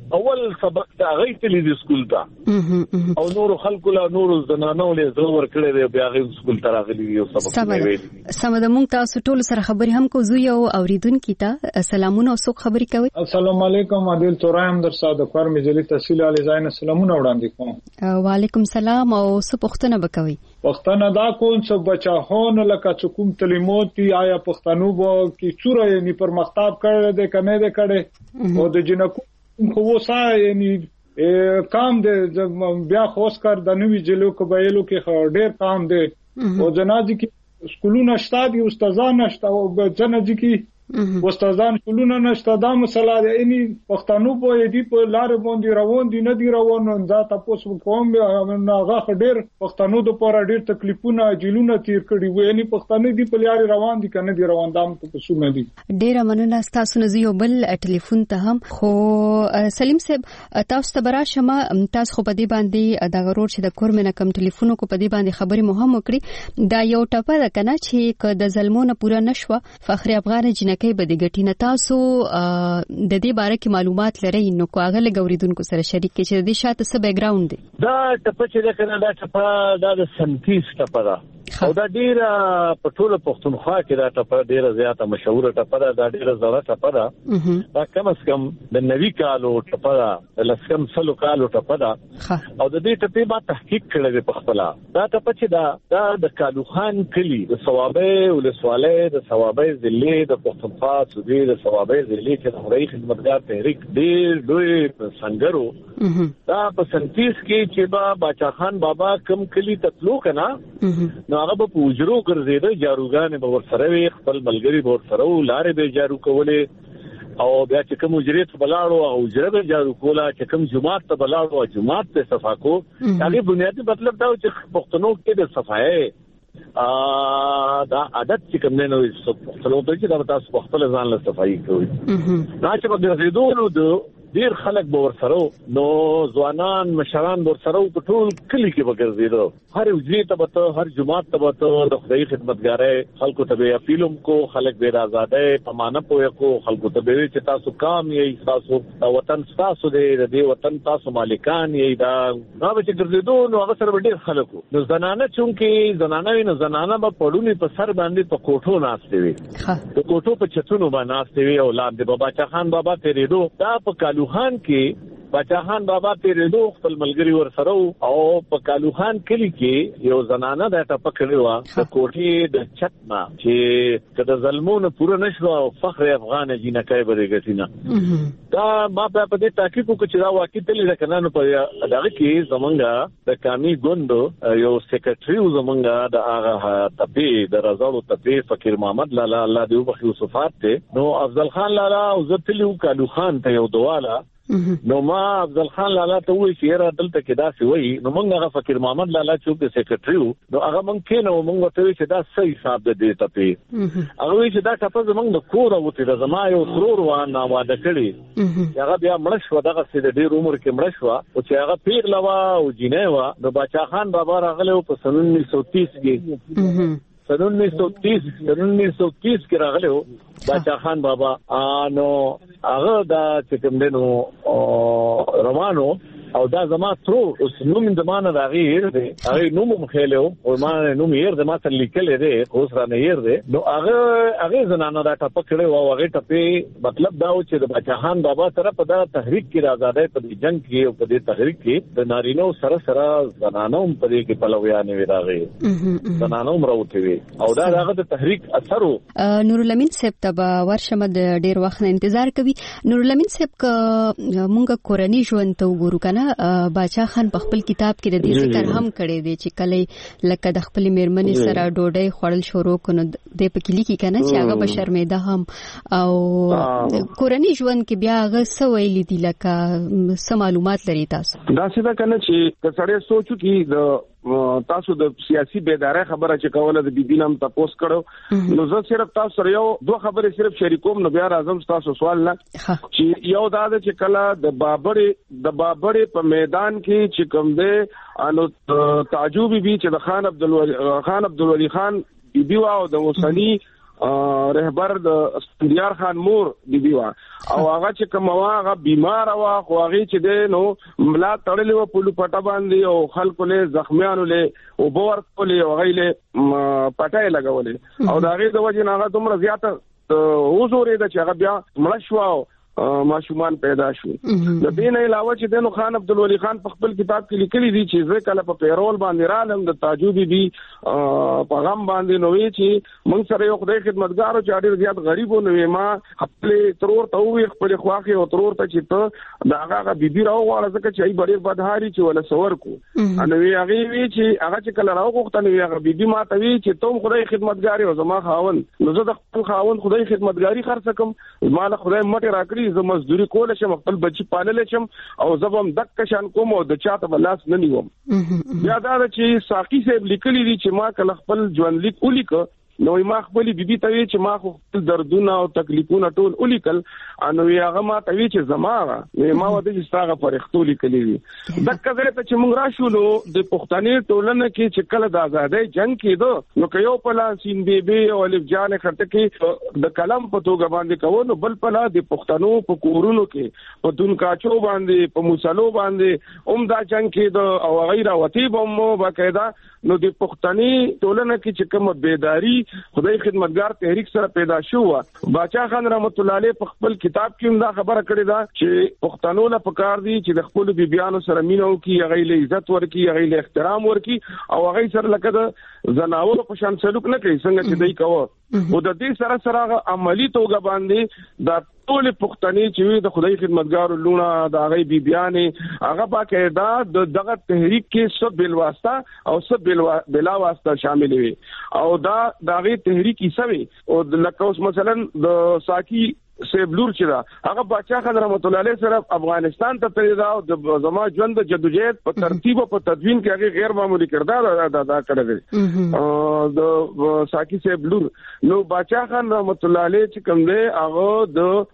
اول سبق ته غي تللی د سکول ته او نور خلکو له نور زنانو له زور کړی دی بیا غي سکول ته راغلی یو سبق ویل سمه مونږ تاسو ټول سره خبرې هم کو زو یو اوریدونکو ته سلامونه او څوک خبرې کوي. السلام علیکم عادل تورایم در صادق فرم ځلی تحصیل علی زاین سلامونه وړاندې کوم. وعلیکم السلام او څه پوښتنه وکوي؟ پښتنه دا کوم څه بچاهون لکه چکم تلیموتی آیا پښتنو بو کی چوره یعنی پر مختاب کړل د کنه د کړه او د جنکو خو وسا یعنی کام دې بیا خوښ کار د نوې جلو قبایلو کې ډېر کام دې او جنازي کې سکولونه شته دي استادان نشته او جنازي کې استادان سکولونه نشته دا مسله ده یعنی پښتنو په دې په لار باندې روان دي نه دي روان دا تاسو کوم نه غاخ ډېر پښتنو د پاره ډېر تکلیفونه جیلونه تیر کړي وي یعنی پښتنو دې په لار روان دي کنه دي روان دام ته پسونه دي. ډېر مننه تاسو نه یو بل ټلیفون ته هم خو سلیم صاحب تاسو ته برا شمه تاسو خو په دې باندې دا غرور چې د کورمنه کم ټلیفونو کو په دې باندې خبرې مهم وکړي دا یو ټپه ده کنه چې ک د ظلمونو پورا نشوه فخر افغان جنکې به د ګټینه تاسو د دې باره کې معلومات لرئ نو کو هغه لګوریدونکو سره شریک کړئ چې د دې شاته څه بیک ګراوند دی. دا ټپه چې ده کنه دا ټپه دا د سنتیس ټپه ده او دا ډیره په ټوله پښتونخوا کې دا ټپه ډیره زیاته مشهوره ټپه ده دا ډیره زړه ټپه ده دا کم از کم د نوي کالو ټپه ده د لسکم سلو کالو ټپه ده او د دې ټپې ما تحقیق کړی دی په خپله دا ټپه چې دا دا د کالو خان کلي د صوابۍ ولسوالۍ د صوابۍ ضلع د پښتونخوا صوبې د صوابۍ ضلع چې د هنري خدمتګار تحریک ډېر لوی سنګرو دا په سنتیس کې چې با باچا خان بابا کم کلي ته تلو که نه نو هغه به په اجرو ګرځېده جاروګانې به ورسره وي خپل ملګري به ورسره وو لارې به جارو کولې او بیا چې کوم اجرې ته به لاړو او اجره به جارو کوله چې کوم جومات ته به لاړو او جومات ته صفا کو هغې بنیادي مطلب دا و چې پښتنو کې د صفایۍ دا عادت چې کوم دی نو پښتنو ته چې دا به تاسو په خپله ځان له صفایي کوئ دا چې به ګرځېدو نو د ډیر خلک به ورسره نو ځوانان مشران به ورسره په ټول کلي کې به ګرځېده هر اجرې ته به ته هر جومات ته به ته د خدایي خدمتګارۍ خلکو ته به اپیل هم کو خلک به د ازادۍ په معنه پوهه کو خلکو ته به وي چې تاسو کام یې ستاسو وطن ستاسو دی د دې وطن تاسو مالکان یې دا دا به چې ګرځېدو نو هغه سره به ډېر خلک وو نو زنانه چونکې زنانه وي نو زنانه به پړونې په سر باندې په کوټو ناستې وي د کوټو په چتونو به ناستې وي او لاندې به باچا خان بابا تېرېدو دا په کالو خان کې باچا خان بابا تیرېدو خپل ملګري ورسره او په کالو خان کلي کې یو زنانه دا ټپه کړې وه د کوټې د چت نه چې که د ظلمونو پوره نه شوه او فخر افغان جینکۍ به دې ګټي نه دا ما بیا په دې تحقیق وکړو چې دا واقع تللی ده که نه نو په دغه کې زمونږ د کامي ګوند یو سیکرټري و زمونږ د هغه تپې د رزړو تپې فقیر محمد لالا الله دې وبخي وصفات دی نو افضل خان لالا او زه تللی وو کالو خان ته یو دواله نو ما افضل خان لالا ته وایي چې یاره دلته کې داسې وایي نو موږ هغه فقیر محمد لالا چې د سیکرټري وو نو هغه موږ کېنو موږ ورته وایي چې دا څه حساب دی دې ټپې هغه وایي چې دا ټپه زموږ د کوره وتې ده زما یو ترور وه ناواده کړې چې هغه بیا مړه شوه دغسې د ډېر عمر کې مړه شوه او چې هغه پیغله وه او جینۍ وه نو باچا خان بابا راغلی و په سن انیس سو تیس کې سن انیس سو تیس سن انیس سو تیس کې راغلی و باچا خان بابا نو هغه دا چې کوم دی نو روانو او دا زما ترو اوس نوم د ما نه د هغې هیر دی هغې نوم هم خیلی و او ما نوم هیر دی ما سره لیکلی دی اوس رانه هیر دی نو هغه هغې زنانه دا ټپه کړې وه او هغې ټپې مطلب دا و چې د باچا خان بابا سره په دا تحریک کې د ازادۍ په دې جنګ کې او په دې تحریک کې د نارینهو سره سره زنانه هم په دې کې پلویانې وې د هغې زنانه هم راوتې وې او دا د هغه د تحریک اثر و. نورالامین صاحب ته به ورشمه د ډېر وخت نه انتظار کوي. نورالامین صاحب که مونږ کورني ژوند ته وګورو که نه باچا خان په خپل کتاب کې د دې ذکر هم کړی دی چې کله لکه د خپل میرمنې سره ډوډۍ خوړل شروع کړو د پکې لیکي کنه چې هغه به شرمېده هم او کورني ژوند کې بیا هغه څه ویلي دي لکه څه معلومات لري تاسو دا څه ده کنه چې که سړی سوچو کې د تاسو د سیاسي بیدارۍ خبره چې کوله د بیبي نام تاسو کړو نو زه صرف تاسو سره یو دوه خبرې صرف شریکوم نو بیا راځم تاسو سوال نه چې یو دا ده چې کله د بابړې د بابړې په میدان کې چې کوم دی انو تعجب بي چې د خان عبدالولی خان عبدالولی خان بیبي وا او د اوسنی رهبر د اسفندیار خان مور دی بیوا او هغه چې کوم هغه بیمار وا خو هغه چې دی نو ملا تړلې و په لپټه باندې او خلکو له زخمیانو له او بور کولې او غیله پټای لګولې او دا غي د وجه نه هغه دومره زیاته وزورې د چې هغه بیا مړ شو ماشومان پیدا شو د دې نه علاوه چې دنو خان عبد الولی خان په خپل کتاب کې لیکلي دي چې زه کله په پیرول باندې رالم د تاجودي دي په غم باندې نوې چې موږ سره یو خدای خدمتګارو چې ډېر زیات غریبو نوې ما خپل ترور ته وي خپل خواخي او ترور ته چې ته دا هغه بيبي راو غواړه ځکه چې ای ډېر بدهاري چې ولا سور کو نو وی هغه وی چې هغه چې کله راو غوښتنه وی هغه بيبي ما ته وی چې ته خدای خدمتګاری او زما خاون نو زه د خپل خاون خدای خدمتګاری خرڅ کوم مال خدای مټه راکړي زه مزدوري کول شم خپل بچي پالل شم او زبم دک شان کوم او د چاته بلاس نه نیوم بیا دا چې ساقي صاحب لیکلي دي چې ما کله خپل ژوند لیک ولیک نو ما خپل بیبي ته چې ما خپل دردونه او تکلیفونه ټول ولیکل انو هغه ما ته چې زما ما و د استاغه فرښتو لیکلي دي دک زره ته چې موږ راشو نو د پښتني ټولنه کې چې کله د آزادۍ جنگ کېدو نو کيو پلا سین بیبي او الف جان خټکی د کلم په توګه باندې کوو نو بل پلا د پښتنو په کورونو کې په دون کاچو باندې په موسلو باندې اومدا جنگ کېدو او غیره وتی بمو باقاعده نو د پښتني ټولنه کې چې کوم بیداری خدای خدمتګار تحریک سره پیدا شو باچا خان رحمت الله علیه په خپل کتاب کې هم دا خبره کړې ده چې پښتنو له پکار دي چې د خپل بیبيانو سره مينو کې هغه له عزت ورکی هغه له احترام ورکی او هغه سره لکه د زناور په شان سلوک نه کوي څنګه چې دوی کوي او د دې سره سره عملی توګه باندې دا ټول پښتني چې د خدای خدمتګارو لونه د هغه بیبيانې هغه باقاعده د دغه تحریک کې سب بل واسطه او سب بلا واسطه شامل وي او دا دغه تحریک حصہ وي او لکه اوس مثلا د ساقي سیبلور چې دا هغه باچا خان رحمت الله علیه سره افغانستان ته تللی دا د زما ژوند د جدوجہد په ترتیب او په تدوین کې هغه غیر معمولی کردار ادا ادا کړی او د ساقي سیبلور نو باچا خان رحمت الله علیه چې کوم دی هغه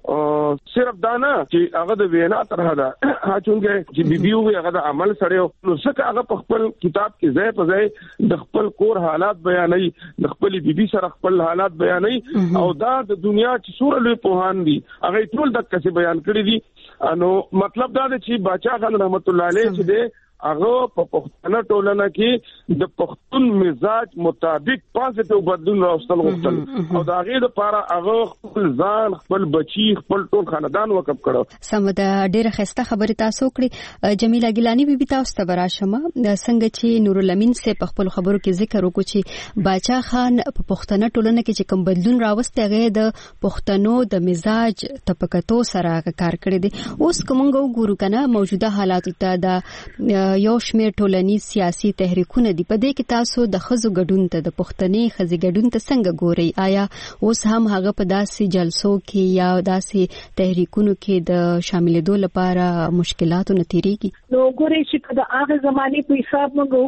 د صرف دانا چې هغه د وینا طرح دا چونګه چې بیبیو هغه د عمل سره نو څنګه هغه په خپل کتاب کې ځای په ځای د خپل کور حالات بیانوي د خپل بیبي سره خپل حالات بیانوي او دا د دنیا چې سور له په دي هغه ټول د کسي بیان کړی دي نو مطلب دا دی چې باچا خان رحمت الله علیه چې دی هغه په پښتنه ټولنه کې د پښتون مزاج مطابق پازیټیو بدلون راوستل غوښتل او دا غي د پاره هغه خپل ځان خپل بچي خپل ټول خاندان وقف کړو سمده ډیره خسته خبره تاسو کړی جمیله ګیلانی بیبي تاسو ته براشمه څنګه چې نور الامین سه په خپل خبرو کې ذکر وکړي چې باچا خان په پښتنه ټولنه کې چې کوم بدلون راوسته غي د پښتنو د مزاج تپکتو سره کار کړی دي اوس کومه وګورو کنه موجوده حالات ته د یو شمېر ټولنیز سیاسي تحریکونه دي په دې کې تاسو د خزو ګډون ته د پښتني خزي ګډون ته څنګه ګوري آیا اوس هم هغه په داسې جلسو کې یا داسې تحریکونو کې د شاملېدو لپاره مشکلاتو نتیریږي نو ګوري چې د هغه زماني په حساب موږ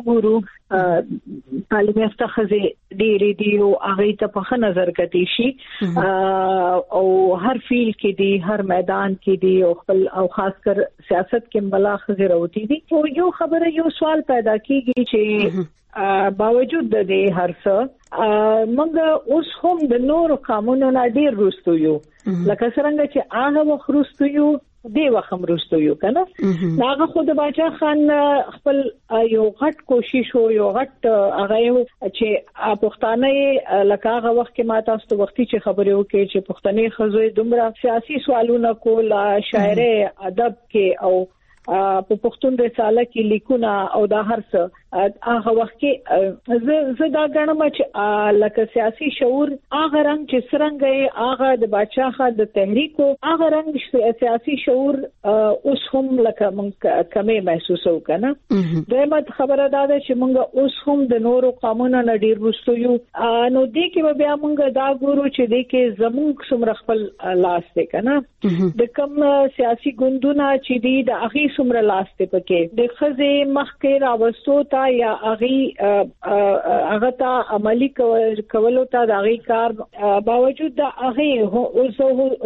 وګورو تعلیم یافته خزي ډېرې دي او هغه ته په نظر کتي شي او هر فیلډ کې دي هر میدان کې دي او خپل او خاص کر سیاست کې ملا خزي راوتی دي او یو خبره یو سوال پیدا کیږي چې باوجود د دې هر څه موږ اوس هم د نور قانونونو نه ډیر وروستو یو لکه څنګه چې هغه وخت وروستو یو دی وخت وروستو یو کنه هغه خود باچا خان خپل یو غټ کوشش او یو غټ هغه چې پښتانه لکه هغه وخت کې ما تاسو ته وختي چې خبرې وکړي چې پښتني خزوی دومره سیاسي سوالونه کول شاعر ادب کې او په پښتون رساله کې لیکونه او دا هر څه هغه وخت کې زه زه دا غواړم چې لکه سیاسي شعور هغه رنګ چې څنګه هغه د بادشاہ خان د تحریکو هغه رنګ سیاسي شعور اوس هم لکه مونږ کمې محسوسو کنه دایمت خبره ده چې مونږ اوس هم د نورو قانونونو نه ډیر وروسته یو نو دې کې بیا مونږ دا ګورو چې دې کې زموږ څومره خپل لاس دی کنه د کوم سیاسي ګوندونه چې دی د اخی څومره لاس دی پکې د خزه مخکې راوستو ته یا اغي هغه ته عملی کولو ته د اغي کار باوجود د اغي اوس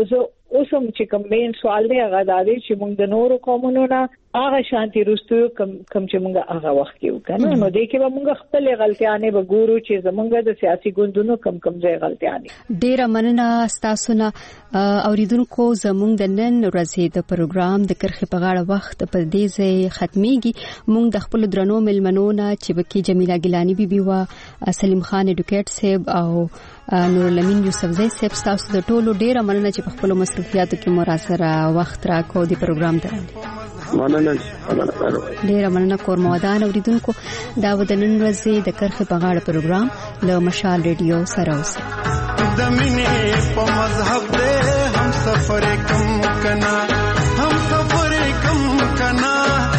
اوس هم چې کوم مین سوال دی هغه دا دی چې موږ د نورو قومونو نه هغه شانتي رستو کم کم چې موږ هغه وخت کې وکړو نو دې کې به موږ خپل غلطیانه به ګورو چې زمونږ د سیاسي ګوندونو کم کم ځای غلطیانه. ډیره مننه تاسو نه اوریدونکو زمونږ د نن ورځې د پروګرام د کرخې په غاړه وخت په دې ځای ختميږي. موږ د خپل درنو ملمنو نه چې بکی جمیله ګیلانی بیبي وا سلیم خان اډوکیټ صاحب او نور لمین یوسف زئی صاحب تاسو د ټولو ډیره مننه چې په خپل مصروفیاتو کې مو سره وخت راکو د پروګرام درنه. مننه ډیره مننه کورمودان اوریدونکو دا د نن ورځې د کرخې په غاړه پروګرام له مشال ریډیو سره اوسه. د مینې په مذهب دې هم سفر کم کنا هم سفر کم کنا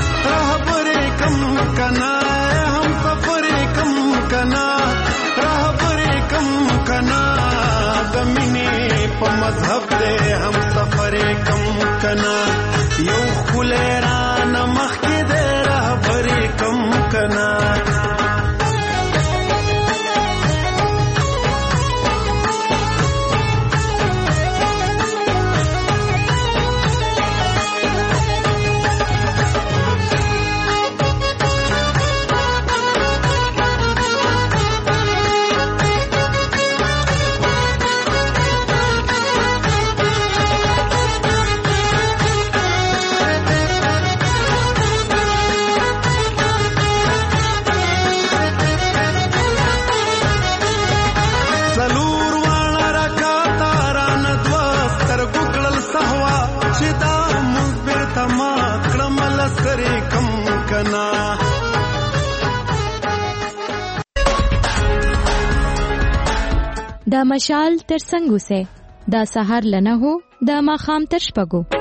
رهبر کم کنا هم سفر کم کنا رهبر کم کنا د مینې په مذهب دې هم سفر کم کنا یو خلیران مخکې دې رهبر کم کنا. دا مشال تر څنګه سه دا سحر لنه هو دا ماخام تر شپګو